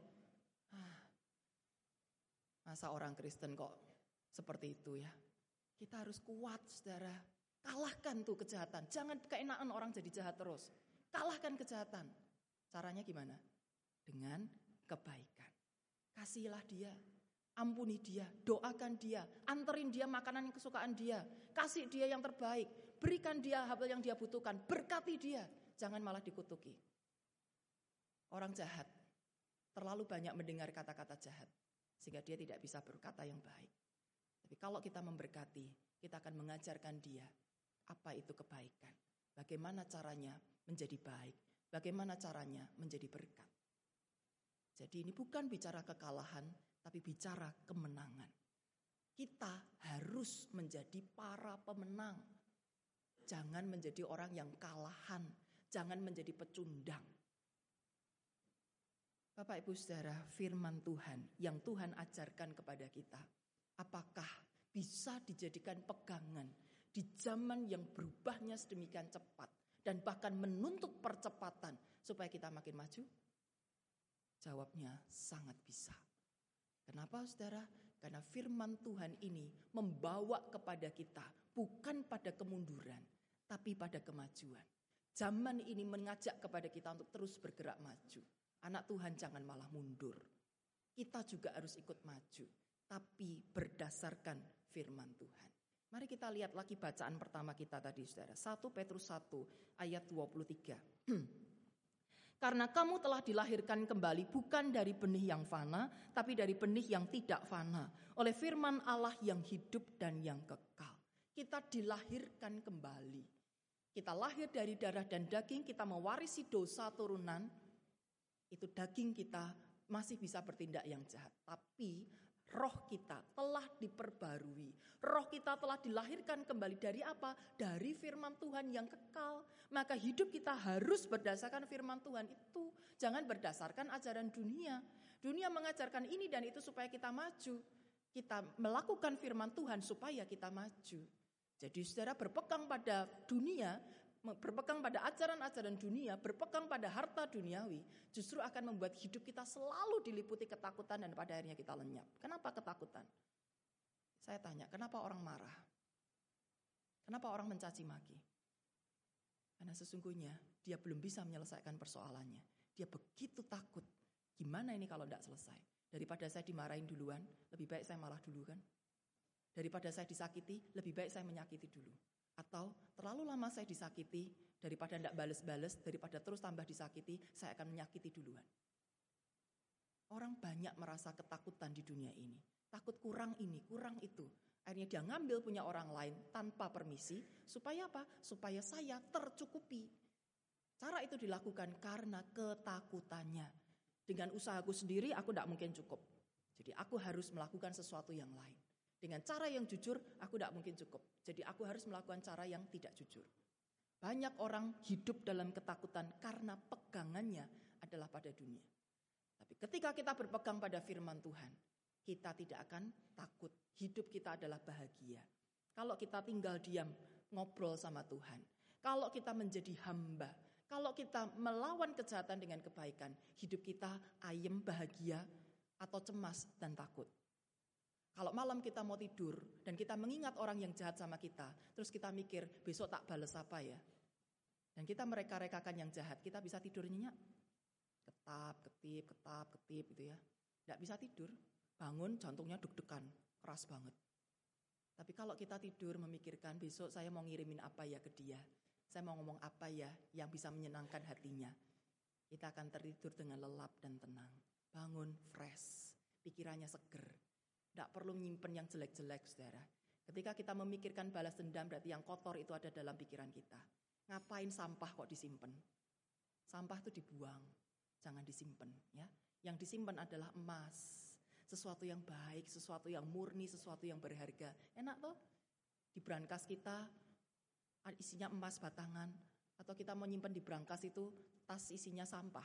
Masa orang Kristen kok seperti itu ya. Kita harus kuat, saudara. Kalahkan tuh kejahatan. Jangan keenakan orang jadi jahat terus. Kalahkan kejahatan. Caranya gimana? Dengan kebaikan. Kasihilah dia. Ampuni dia. Doakan dia. Anterin dia makanan yang kesukaan dia. Kasih dia yang terbaik. Berikan dia hal yang dia butuhkan. Berkati dia. Jangan malah dikutuki. Orang jahat terlalu banyak mendengar kata-kata jahat. Sehingga dia tidak bisa berkata yang baik. Tapi kalau kita memberkati, kita akan mengajarkan dia apa itu kebaikan. Bagaimana caranya menjadi baik. Bagaimana caranya menjadi berkat. Jadi ini bukan bicara kekalahan, tapi bicara kemenangan. Kita harus menjadi para pemenang. Jangan menjadi orang yang kalahan. Jangan menjadi pecundang. Bapak Ibu Saudara, firman Tuhan yang Tuhan ajarkan kepada kita, apakah bisa dijadikan pegangan di zaman yang berubahnya sedemikian cepat dan bahkan menuntut percepatan supaya kita makin maju? Jawabnya sangat bisa. Kenapa saudara? Karena firman Tuhan ini membawa kepada kita bukan pada kemunduran, tapi pada kemajuan. Zaman ini mengajak kepada kita untuk terus bergerak maju. Anak Tuhan jangan malah mundur. Kita juga harus ikut maju, tapi berdasarkan firman Tuhan. Mari kita lihat lagi bacaan pertama kita tadi saudara. satu Petrus satu ayat dua puluh tiga. Karena kamu telah dilahirkan kembali bukan dari benih yang fana, tapi dari benih yang tidak fana. Oleh firman Allah yang hidup dan yang kekal. Kita dilahirkan kembali. Kita lahir dari darah dan daging, kita mewarisi dosa turunan. Itu daging kita masih bisa bertindak yang jahat. Tapi roh kita telah diperbarui. Roh kita telah dilahirkan kembali dari apa? Dari firman Tuhan yang kekal. Maka hidup kita harus berdasarkan firman Tuhan itu. Jangan berdasarkan ajaran dunia. Dunia mengajarkan ini dan itu supaya kita maju. Kita melakukan firman Tuhan supaya kita maju. Jadi saudara berpegang pada dunia, berpegang pada ajaran-ajaran dunia, berpegang pada harta duniawi, justru akan membuat hidup kita selalu diliputi ketakutan dan pada akhirnya kita lenyap. Kenapa ketakutan? Saya tanya, kenapa orang marah? Kenapa orang mencaci maki? Karena sesungguhnya dia belum bisa menyelesaikan persoalannya. Dia begitu takut. Gimana ini kalau tidak selesai? Daripada saya dimarahin duluan, lebih baik saya malah dulu kan? Daripada saya disakiti, lebih baik saya menyakiti dulu. Atau terlalu lama saya disakiti, daripada tidak bales-bales, daripada terus tambah disakiti, saya akan menyakiti duluan. Orang banyak merasa ketakutan di dunia ini. Takut kurang ini, kurang itu. Akhirnya dia ngambil punya orang lain tanpa permisi. Supaya apa? Supaya saya tercukupi. Cara itu dilakukan karena ketakutannya. Dengan usahaku sendiri aku tidak mungkin cukup. Jadi aku harus melakukan sesuatu yang lain. Dengan cara yang jujur, aku tidak mungkin cukup. Jadi aku harus melakukan cara yang tidak jujur. Banyak orang hidup dalam ketakutan karena pegangannya adalah pada dunia. Tapi ketika kita berpegang pada firman Tuhan, kita tidak akan takut. Hidup kita adalah bahagia. Kalau kita tinggal diam, ngobrol sama Tuhan. Kalau kita menjadi hamba, kalau kita melawan kejahatan dengan kebaikan, hidup kita ayem, bahagia, atau cemas dan takut. Kalau malam kita mau tidur dan kita mengingat orang yang jahat sama kita, terus kita mikir besok tak balas apa ya. Dan kita mereka-rekakan yang jahat, kita bisa tidur nyenyak. Ketap, ketip, ketap, ketip gitu ya. Tidak bisa tidur, bangun jantungnya deg-degan, keras banget. Tapi kalau kita tidur memikirkan besok saya mau ngirimin apa ya ke dia, saya mau ngomong apa ya yang bisa menyenangkan hatinya, kita akan tertidur dengan lelap dan tenang. Bangun fresh, pikirannya seger. Tidak perlu menyimpan yang jelek-jelek, saudara. Ketika kita memikirkan balas dendam, berarti yang kotor itu ada dalam pikiran kita. Ngapain sampah kok disimpan? Sampah itu dibuang, jangan disimpan. Ya. Yang disimpan adalah emas. Sesuatu yang baik, sesuatu yang murni, sesuatu yang berharga. Enak toh? Di brankas kita isinya emas batangan, Atau kita mau nyimpen di brankas itu tas isinya sampah.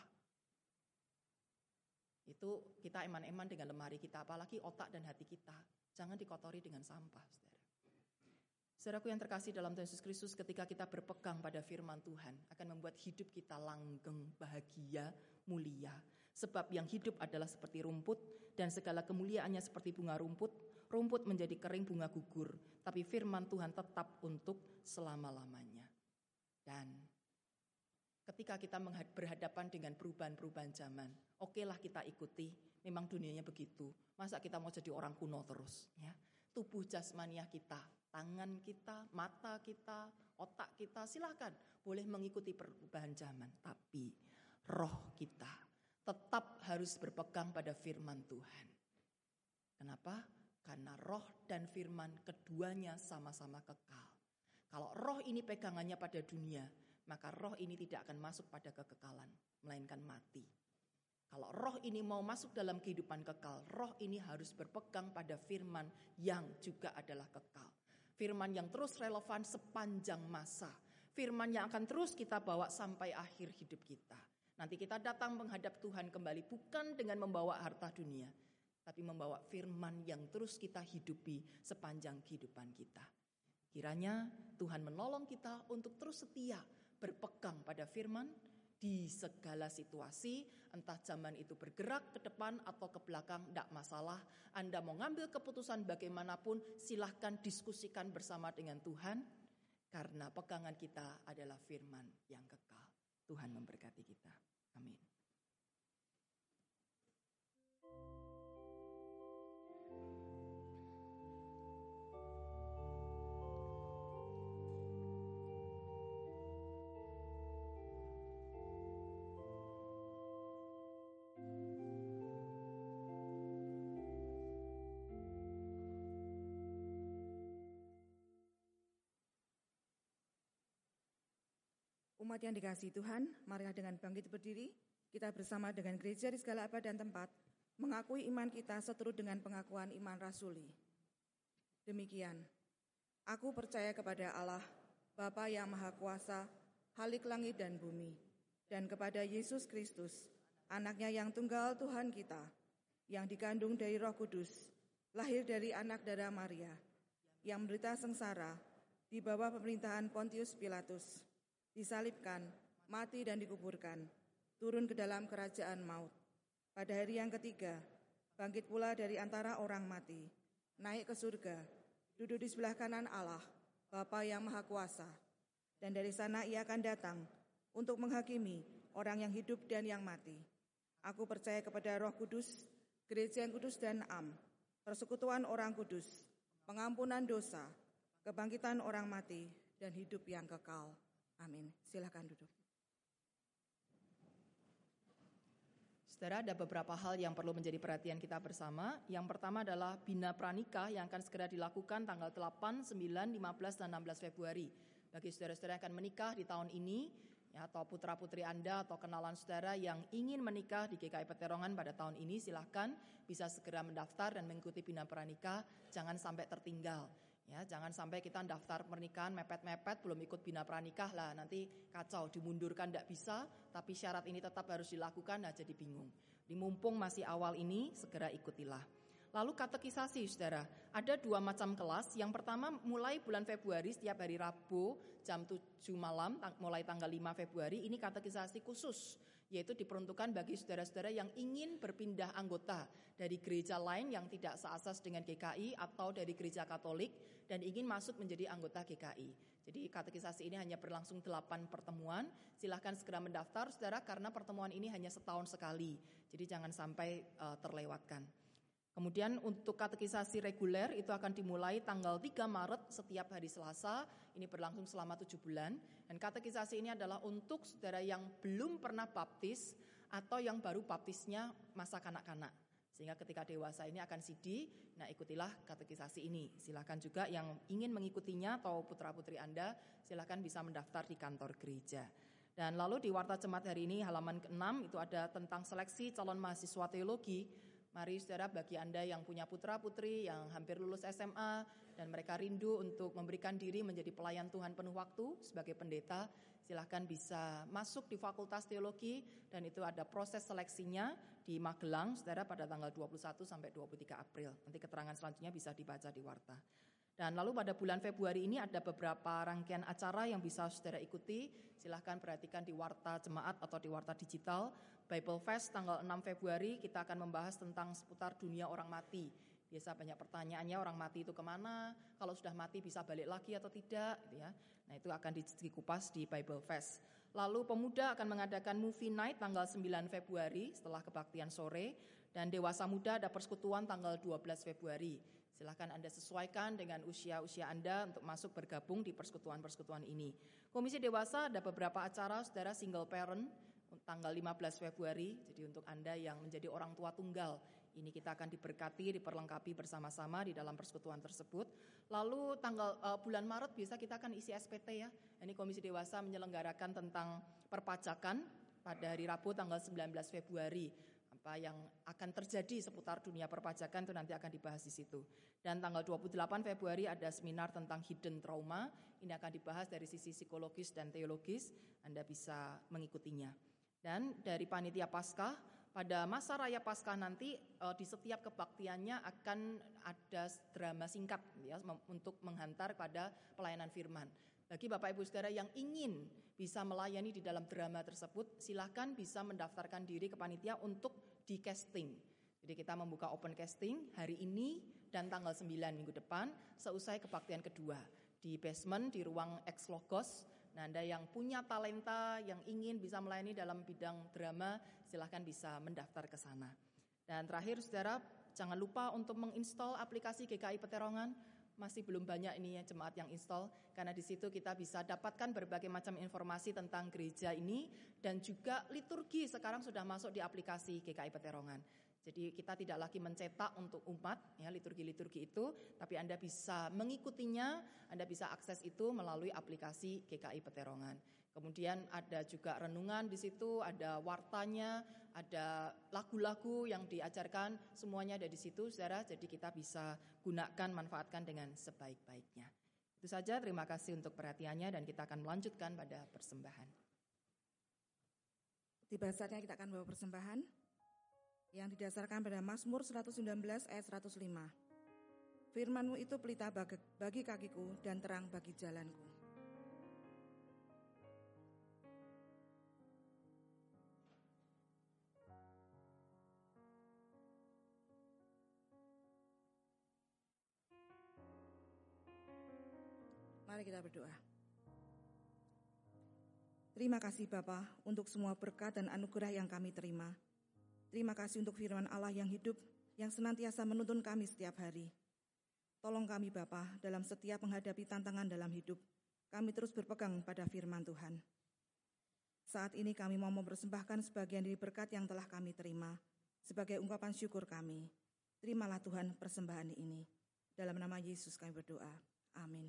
Itu kita eman-eman dengan lemari kita, apalagi otak dan hati kita. Jangan dikotori dengan sampah, saudara. Saudaraku yang terkasih dalam Tuhan Yesus Kristus, ketika kita berpegang pada firman Tuhan, akan membuat hidup kita langgeng, bahagia, mulia. Sebab yang hidup adalah seperti rumput, dan segala kemuliaannya seperti bunga rumput. Rumput menjadi kering, bunga gugur, tapi firman Tuhan tetap untuk selama-lamanya. Dan ketika kita berhadapan dengan perubahan-perubahan zaman, okelah kita ikuti, memang dunianya begitu. Masa kita mau jadi orang kuno terus? Ya, tubuh jasmaniah kita, tangan kita, mata kita, otak kita, silakan boleh mengikuti perubahan zaman. Tapi roh kita tetap harus berpegang pada firman Tuhan. Kenapa? Karena roh dan firman keduanya sama-sama kekal. Kalau roh ini pegangannya pada dunia, maka roh ini tidak akan masuk pada kekekalan, melainkan mati. Kalau roh ini mau masuk dalam kehidupan kekal, roh ini harus berpegang pada firman yang juga adalah kekal. Firman yang terus relevan sepanjang masa. Firman yang akan terus kita bawa sampai akhir hidup kita. Nanti kita datang menghadap Tuhan kembali bukan dengan membawa harta dunia, tapi membawa firman yang terus kita hidupi sepanjang kehidupan kita. Kiranya Tuhan menolong kita untuk terus setia berpegang pada firman di segala situasi, entah zaman itu bergerak ke depan atau ke belakang, tidak masalah. Anda mau ngambil keputusan bagaimanapun, silahkan diskusikan bersama dengan Tuhan, karena pegangan kita adalah firman yang kekal. Tuhan memberkati kita. Amin. Umat yang dikasihi Tuhan, marilah dengan bangkit berdiri, kita bersama dengan gereja di segala abad dan tempat, mengakui iman kita seturut dengan pengakuan iman rasuli. Demikian, aku percaya kepada Allah, Bapa yang Maha Kuasa, Khalik langit dan bumi, dan kepada Yesus Kristus, anaknya yang tunggal Tuhan kita, yang dikandung dari Roh Kudus, lahir dari anak darah Maria, yang menderita sengsara, di bawah pemerintahan Pontius Pilatus, disalibkan, mati dan dikuburkan, turun ke dalam kerajaan maut. Pada hari yang ketiga, bangkit pula dari antara orang mati, naik ke surga, duduk di sebelah kanan Allah, Bapa yang Maha Kuasa. Dan dari sana ia akan datang untuk menghakimi orang yang hidup dan yang mati. Aku percaya kepada Roh Kudus, gereja yang kudus dan am, persekutuan orang kudus, pengampunan dosa, kebangkitan orang mati, dan hidup yang kekal. Amin. Silakan duduk. Saudara, ada beberapa hal yang perlu menjadi perhatian kita bersama. Yang pertama adalah Bina Pranikah yang akan segera dilakukan tanggal delapan, sembilan, lima belas, dan enam belas Februari. Bagi saudara-saudara yang akan menikah di tahun ini, ya, atau putra-putri Anda atau kenalan saudara yang ingin menikah di G K I Peterongan pada tahun ini, silahkan bisa segera mendaftar dan mengikuti Bina Pranikah. Jangan sampai tertinggal. Ya, jangan sampai kita daftar pernikahan mepet-mepet belum ikut Bina Pranikah lah, nanti kacau, dimundurkan tidak bisa, tapi syarat ini tetap harus dilakukan, nah jadi bingung. Di mumpung masih awal ini, segera ikutilah. Lalu katekisasi, saudara, ada dua macam kelas. Yang pertama mulai bulan Februari setiap hari Rabu jam tujuh malam, mulai tanggal lima Februari, ini katekisasi khusus, yaitu diperuntukkan bagi saudara-saudara yang ingin berpindah anggota dari gereja lain yang tidak seasas dengan G K I atau dari gereja Katolik dan ingin masuk menjadi anggota G K I. Jadi katekisasi ini hanya berlangsung delapan pertemuan. Silahkan segera mendaftar, saudara, karena pertemuan ini hanya setahun sekali. Jadi jangan sampai uh, terlewatkan. Kemudian untuk katekisasi reguler itu akan dimulai tanggal tiga Maret setiap hari Selasa. Ini berlangsung selama tujuh bulan. Dan katekisasi ini adalah untuk saudara yang belum pernah baptis atau yang baru baptisnya masa kanak-kanak. Sehingga ketika dewasa ini akan sidi, nah ikutilah katekisasi ini. Silakan juga yang ingin mengikutinya atau putra-putri Anda, silakan bisa mendaftar di kantor gereja. Dan lalu di Warta Jemaat hari ini halaman keenam itu ada tentang seleksi calon mahasiswa teologi. Mari saudara, bagi Anda yang punya putra-putri yang hampir lulus S M A dan mereka rindu untuk memberikan diri menjadi pelayan Tuhan penuh waktu sebagai pendeta, silahkan bisa masuk di Fakultas Teologi dan itu ada proses seleksinya di Magelang, saudara, pada tanggal dua puluh satu sampai dua puluh tiga April. Nanti keterangan selanjutnya bisa dibaca di Warta. Dan lalu pada bulan Februari ini ada beberapa rangkaian acara yang bisa saudara ikuti. Silahkan perhatikan di Warta Jemaat atau di Warta Digital. Bible Fest tanggal enam Februari kita akan membahas tentang seputar dunia orang mati. Biasa banyak pertanyaannya, orang mati itu kemana, kalau sudah mati bisa balik lagi atau tidak, gitu ya. Nah itu akan dikupas di Bible Fest. Lalu pemuda akan mengadakan movie night tanggal sembilan Februari setelah kebaktian sore. Dan dewasa muda ada persekutuan tanggal dua belas Februari. Silahkan Anda sesuaikan dengan usia-usia Anda untuk masuk bergabung di persekutuan-persekutuan ini. Komisi Dewasa ada beberapa acara, saudara, single parent tanggal lima belas Februari. Jadi untuk Anda yang menjadi orang tua tunggal, ini kita akan diberkati, diperlengkapi bersama-sama di dalam persekutuan tersebut. Lalu tanggal uh, bulan Maret bisa kita akan isi S P T ya. Ini Komisi Dewasa menyelenggarakan tentang perpajakan pada hari Rabu tanggal sembilan belas Februari. Apa yang akan terjadi seputar dunia perpajakan itu nanti akan dibahas di situ. Dan tanggal dua puluh delapan Februari ada seminar tentang hidden trauma. Ini akan dibahas dari sisi psikologis dan teologis. Anda bisa mengikutinya. Dan dari Panitia Paskah, pada masa Raya Paskah nanti di setiap kebaktiannya akan ada drama singkat ya, untuk menghantar pada pelayanan firman. Bagi Bapak Ibu Saudara yang ingin bisa melayani di dalam drama tersebut, silakan bisa mendaftarkan diri ke panitia untuk di casting. Jadi kita membuka open casting hari ini dan tanggal sembilan minggu depan seusai kebaktian kedua di basement di ruang Ex Logos. Nah, Anda yang punya talenta, yang ingin bisa melayani dalam bidang drama, silakan bisa mendaftar ke sana. Dan terakhir saudara, jangan lupa untuk menginstal aplikasi G K I Peterongan. Masih belum banyak ini ya jemaat yang install, karena di situ kita bisa dapatkan berbagai macam informasi tentang gereja ini dan juga liturgi sekarang sudah masuk di aplikasi G K I Peterongan. Jadi kita tidak lagi mencetak untuk umat ya liturgi-liturgi itu, tapi Anda bisa mengikutinya, Anda bisa akses itu melalui aplikasi G K I Peterongan. Kemudian ada juga renungan di situ, ada wartanya, ada lagu-lagu yang diajarkan, semuanya ada di situ, saudara. Jadi kita bisa gunakan, manfaatkan dengan sebaik-baiknya. Itu saja, terima kasih untuk perhatiannya dan kita akan melanjutkan pada persembahan. Tiba saatnya kita akan bawa persembahan yang didasarkan pada Mazmur seratus sembilan belas ayat seratus lima. Firman-Mu itu pelita bagi kakiku dan terang bagi jalanku. Mari kita berdoa. Terima kasih Bapa untuk semua berkat dan anugerah yang kami terima. Terima kasih untuk firman Allah yang hidup, yang senantiasa menuntun kami setiap hari. Tolong kami Bapa dalam setiap menghadapi tantangan dalam hidup, kami terus berpegang pada firman Tuhan. Saat ini kami mau mempersembahkan sebagian dari berkat yang telah kami terima, sebagai ungkapan syukur kami. Terimalah Tuhan persembahan ini. Dalam nama Yesus kami berdoa. Amin.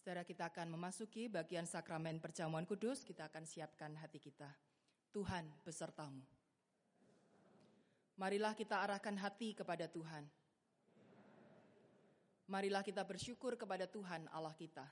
Saudara, kita akan memasuki bagian sakramen perjamuan kudus. Kita akan siapkan hati kita. Tuhan besertamu. Marilah kita arahkan hati kepada Tuhan. Marilah kita bersyukur kepada Tuhan Allah kita.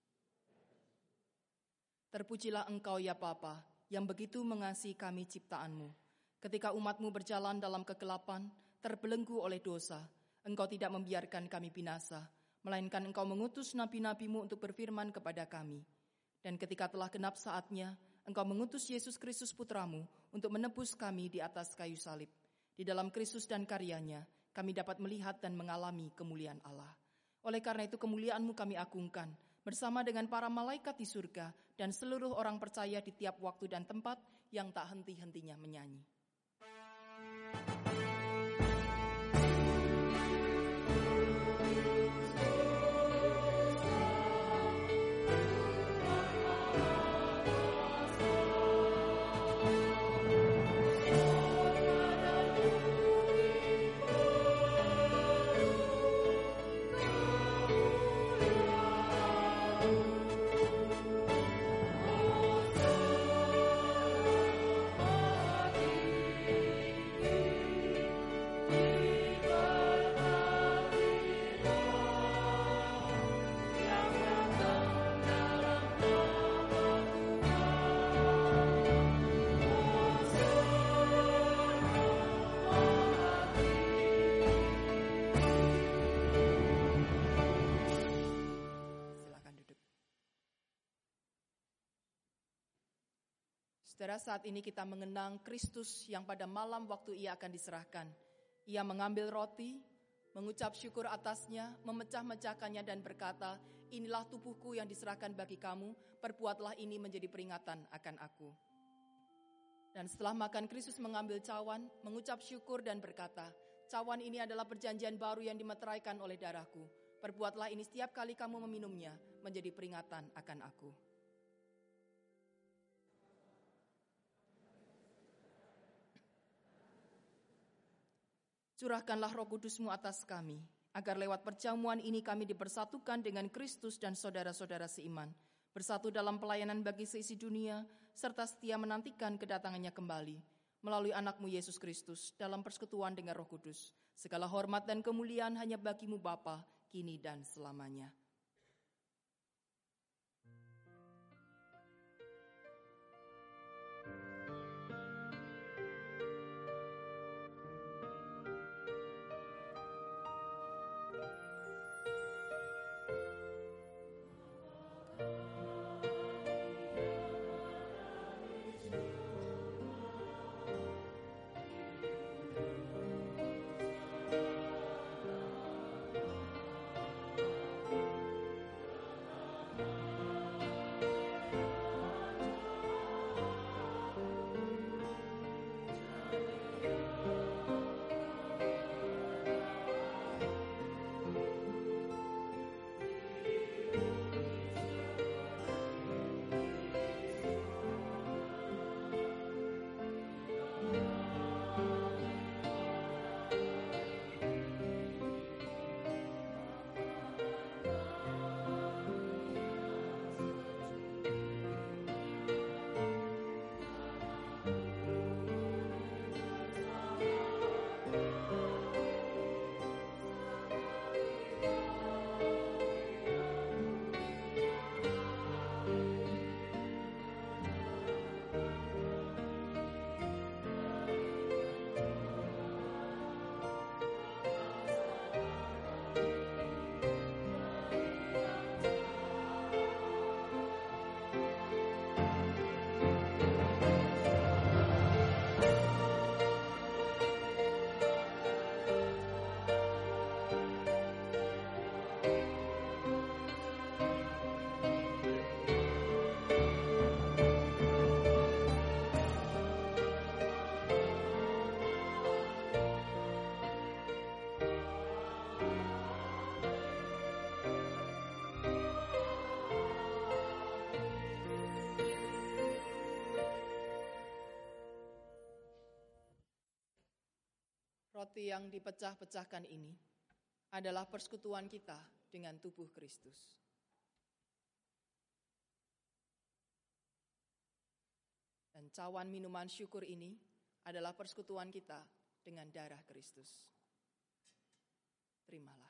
Terpujilah Engkau ya Bapa, yang begitu mengasihi kami ciptaanmu. Ketika umatmu berjalan dalam kegelapan, terbelenggu oleh dosa, Engkau tidak membiarkan kami binasa, melainkan Engkau mengutus nabi-nabimu untuk berfirman kepada kami. Dan ketika telah genap saatnya, Engkau mengutus Yesus Kristus putramu untuk menebus kami di atas kayu salib. Di dalam Kristus dan karyanya, kami dapat melihat dan mengalami kemuliaan Allah. Oleh karena itu kemuliaan-Mu kami agungkan, bersama dengan para malaikat di surga dan seluruh orang percaya di tiap waktu dan tempat yang tak henti-hentinya menyanyi. Saudara, saat ini kita mengenang Kristus yang pada malam waktu ia akan diserahkan. Ia mengambil roti, mengucap syukur atasnya, memecah-mecahkannya dan berkata, inilah tubuhku yang diserahkan bagi kamu, perbuatlah ini menjadi peringatan akan aku. Dan setelah makan, Kristus mengambil cawan, mengucap syukur dan berkata, cawan ini adalah perjanjian baru yang dimeteraikan oleh darahku. Perbuatlah ini setiap kali kamu meminumnya, menjadi peringatan akan aku. Curahkanlah Roh Kudus-Mu atas kami, agar lewat perjamuan ini kami dipersatukan dengan Kristus dan saudara-saudara seiman, bersatu dalam pelayanan bagi seisi dunia, serta setia menantikan kedatangannya kembali, melalui anak-Mu Yesus Kristus, dalam persekutuan dengan Roh Kudus. Segala hormat dan kemuliaan hanya bagi-Mu Bapa, kini dan selamanya. Roti yang dipecah-pecahkan ini adalah persekutuan kita dengan tubuh Kristus. Cawan minuman syukur ini adalah persekutuan kita dengan darah Kristus. Terimalah.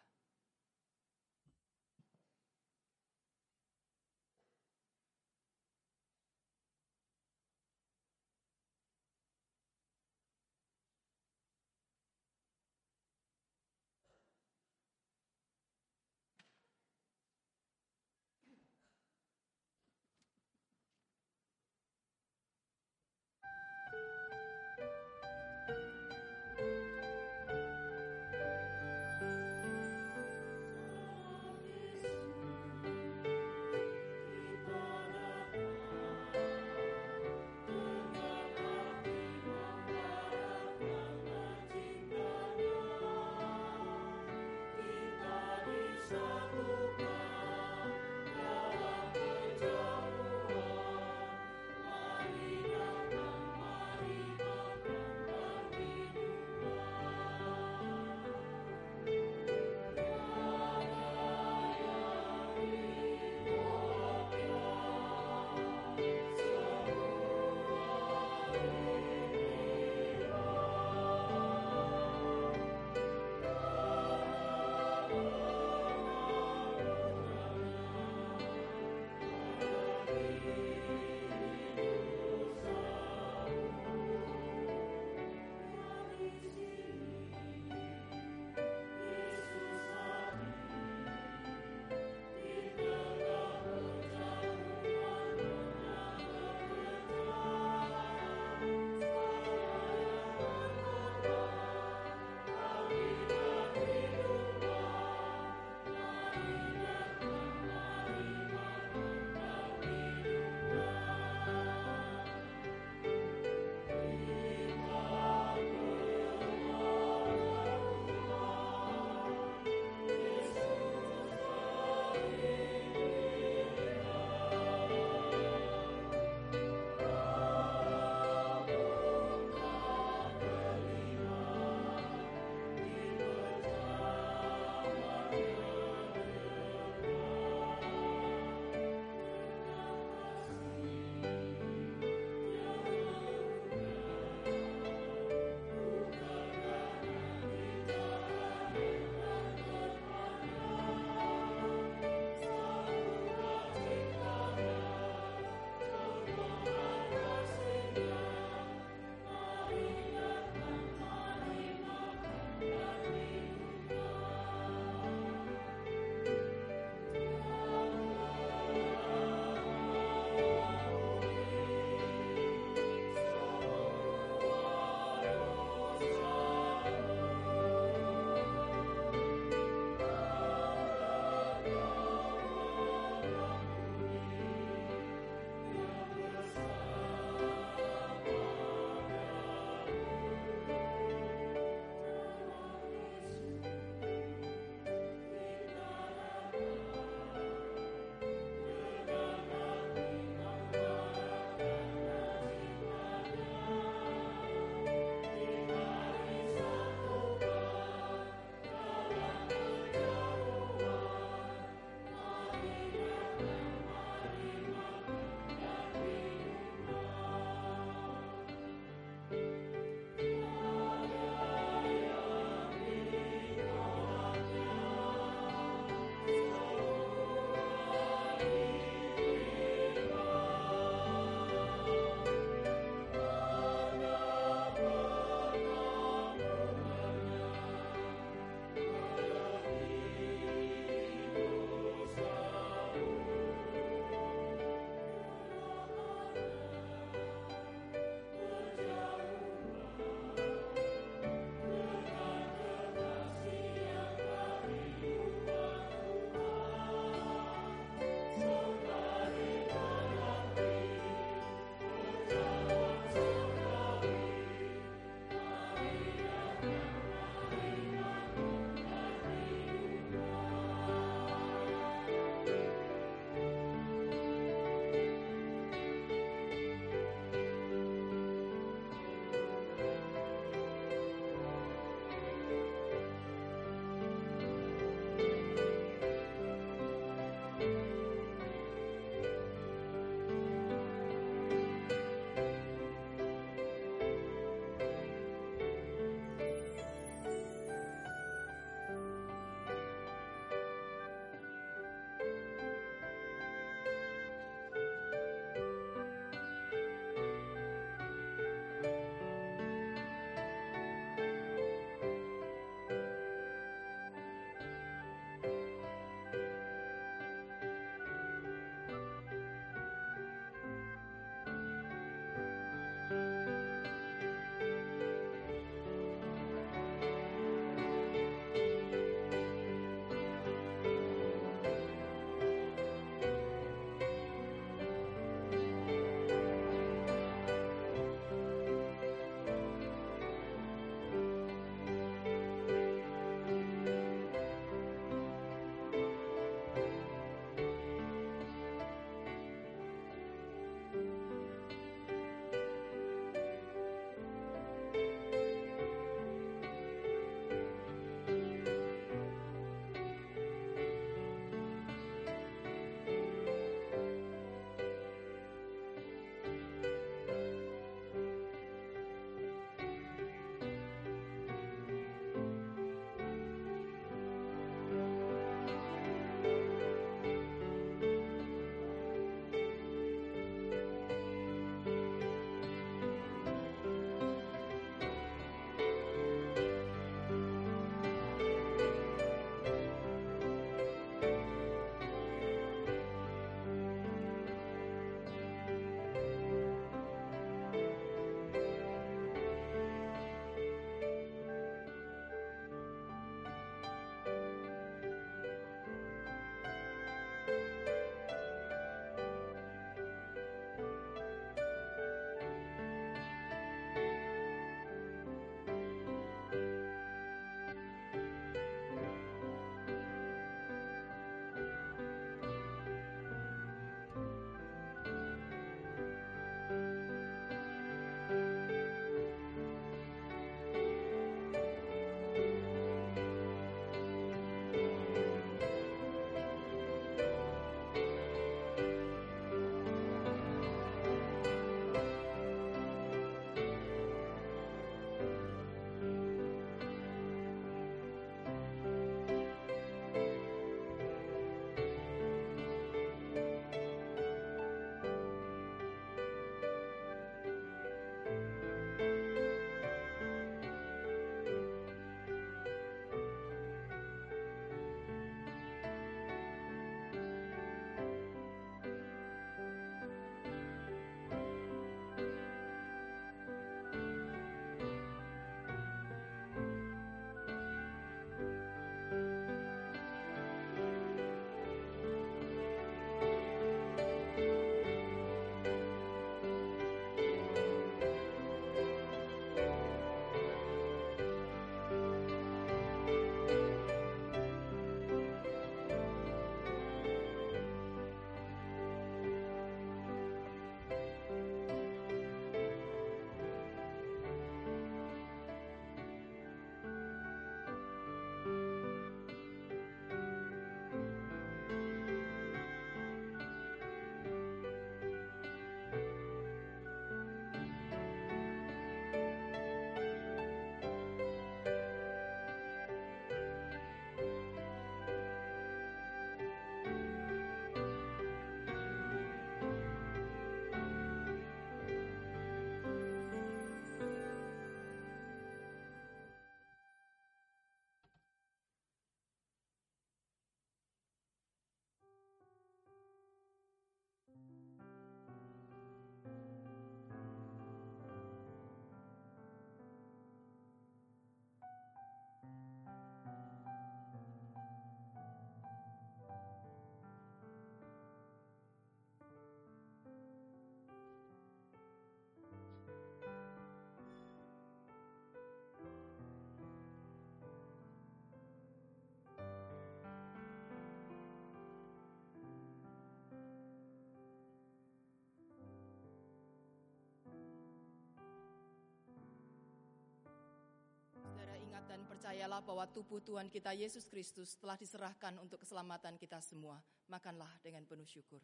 Percayalah bahwa tubuh Tuhan kita Yesus Kristus telah diserahkan untuk keselamatan kita semua. Makanlah dengan penuh syukur.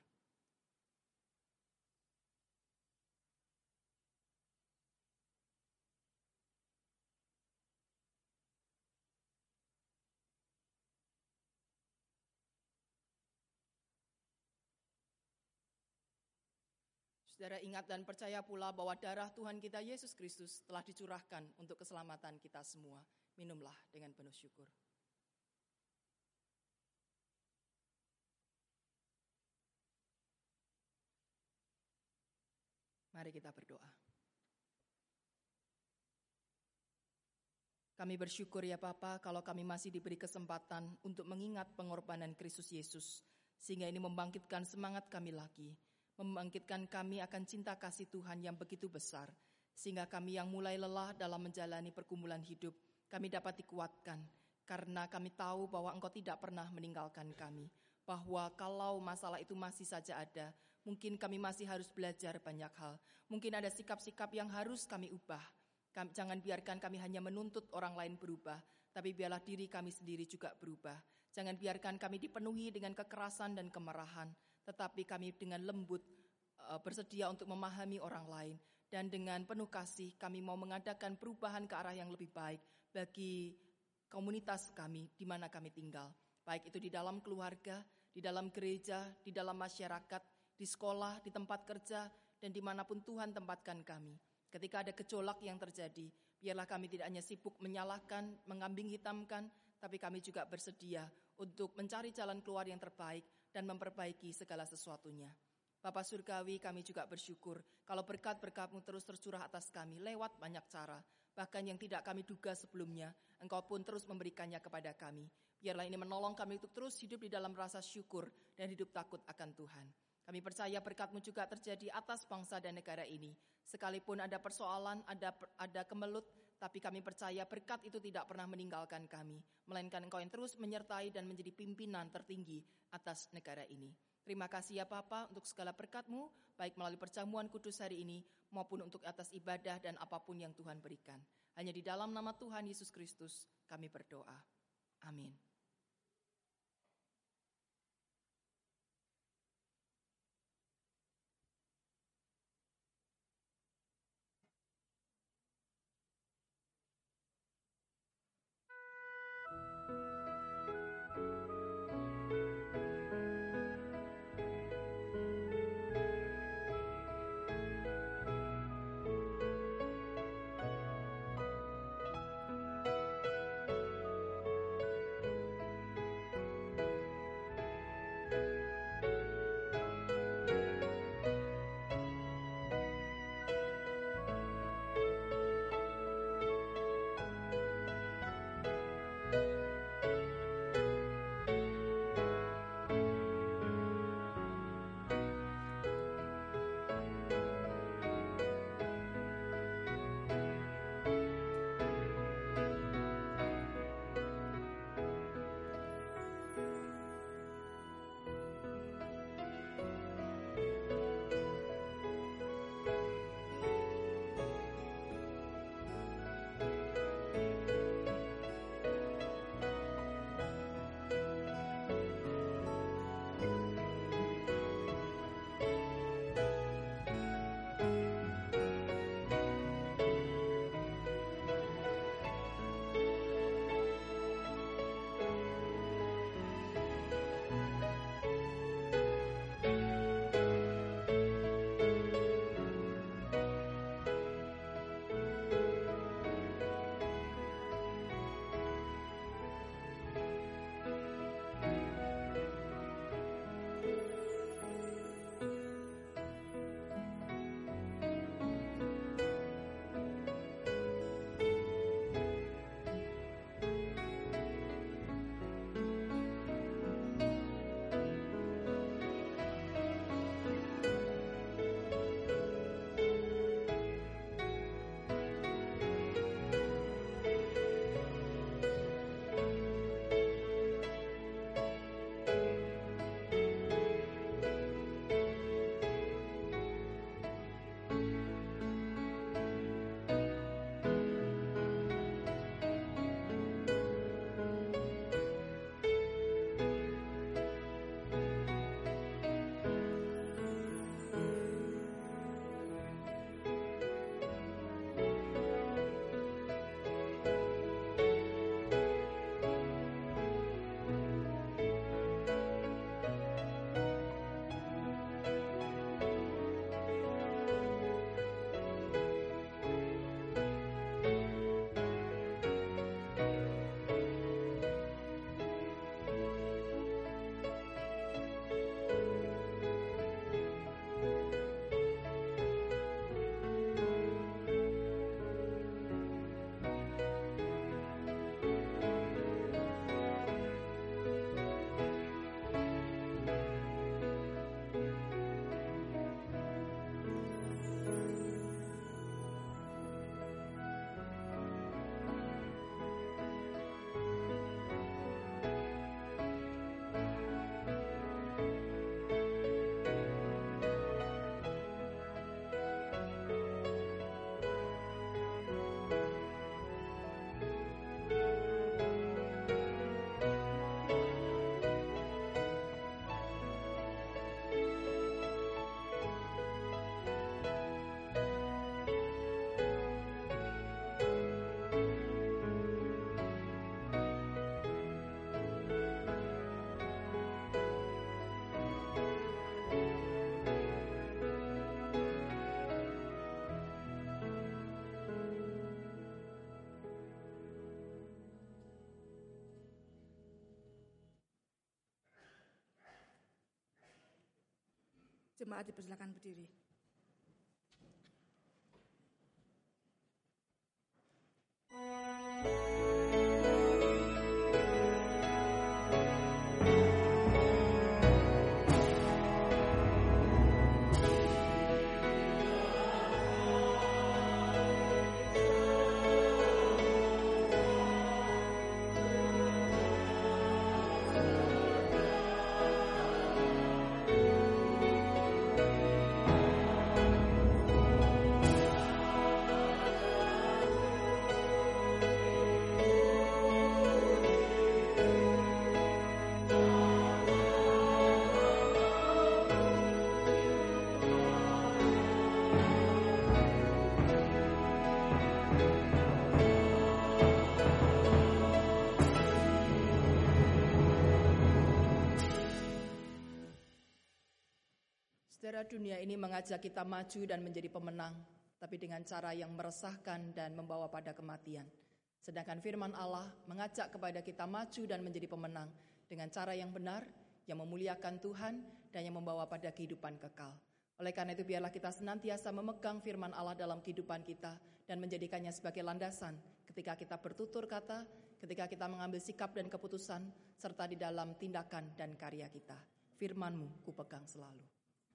Saudara ingat dan percaya pula bahwa darah Tuhan kita Yesus Kristus telah dicurahkan untuk keselamatan kita semua. Minumlah dengan penuh syukur. Mari kita berdoa. Kami bersyukur ya Bapa kalau kami masih diberi kesempatan untuk mengingat pengorbanan Kristus Yesus. Sehingga ini membangkitkan semangat kami lagi. Membangkitkan kami akan cinta kasih Tuhan yang begitu besar. Sehingga kami yang mulai lelah dalam menjalani pergumulan hidup, kami dapat dikuatkan. Karena kami tahu bahwa Engkau tidak pernah meninggalkan kami. Bahwa kalau masalah itu masih saja ada, mungkin kami masih harus belajar banyak hal. Mungkin ada sikap-sikap yang harus kami ubah. Kami, jangan biarkan kami hanya menuntut orang lain berubah, tapi biarlah diri kami sendiri juga berubah. Jangan biarkan kami dipenuhi dengan kekerasan dan kemarahan, tetapi kami dengan lembut uh, bersedia untuk memahami orang lain. Dan dengan penuh kasih kami mau mengadakan perubahan ke arah yang lebih baik bagi komunitas kami di mana kami tinggal. Baik itu di dalam keluarga, di dalam gereja, di dalam masyarakat, di sekolah, di tempat kerja, dan dimanapun Tuhan tempatkan kami. Ketika ada gejolak yang terjadi, biarlah kami tidak hanya sibuk menyalahkan, mengambing hitamkan, tapi kami juga bersedia untuk mencari jalan keluar yang terbaik dan memperbaiki segala sesuatunya. Bapa Surgawi, kami juga bersyukur kalau berkat-berkat-Mu terus tercurah atas kami lewat banyak cara. Bahkan yang tidak kami duga sebelumnya, Engkau pun terus memberikannya kepada kami. Biarlah ini menolong kami untuk terus hidup di dalam rasa syukur dan hidup takut akan Tuhan. Kami percaya berkat-Mu juga terjadi atas bangsa dan negara ini. Sekalipun ada persoalan, ada ada kemelut, tapi kami percaya berkat itu tidak pernah meninggalkan kami. Melainkan Engkau yang terus menyertai dan menjadi pimpinan tertinggi atas negara ini. Terima kasih ya Bapa untuk segala berkat-Mu, baik melalui perjamuan kudus hari ini, maupun untuk atas ibadah dan apapun yang Tuhan berikan. Hanya di dalam nama Tuhan Yesus Kristus kami berdoa. Amin. Jemaat dipersilakan berdiri. Saudara, dunia ini mengajak kita maju dan menjadi pemenang, tapi dengan cara yang meresahkan dan membawa pada kematian. Sedangkan firman Allah mengajak kepada kita maju dan menjadi pemenang dengan cara yang benar, yang memuliakan Tuhan dan yang membawa pada kehidupan kekal. Oleh karena itu biarlah kita senantiasa memegang firman Allah dalam kehidupan kita dan menjadikannya sebagai landasan ketika kita bertutur kata, ketika kita mengambil sikap dan keputusan, serta di dalam tindakan dan karya kita. Firman-Mu kupegang selalu.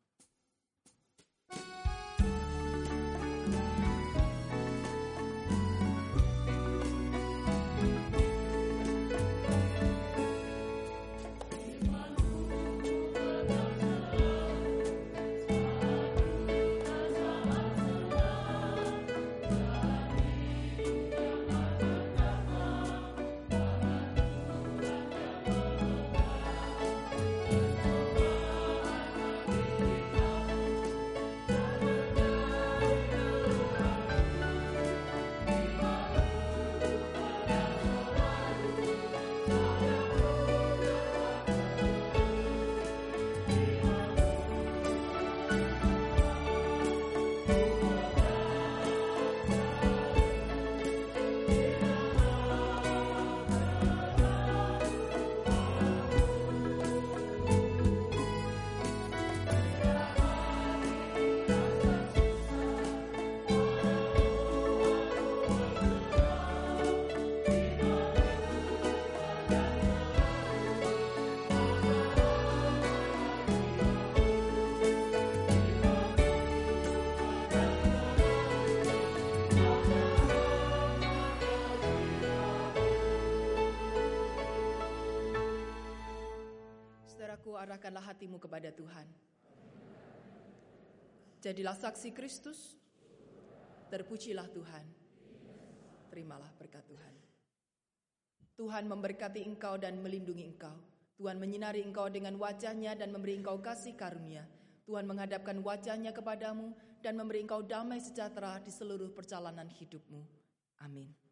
Arahkanlah hatimu kepada Tuhan. Jadilah saksi Kristus, terpujilah Tuhan. Terimalah berkat Tuhan. Tuhan memberkati engkau dan melindungi engkau. Tuhan menyinari engkau dengan wajah-Nya dan memberi engkau kasih karunia. Tuhan menghadapkan wajah-Nya kepadamu dan memberi engkau damai sejahtera di seluruh perjalanan hidupmu. Amin.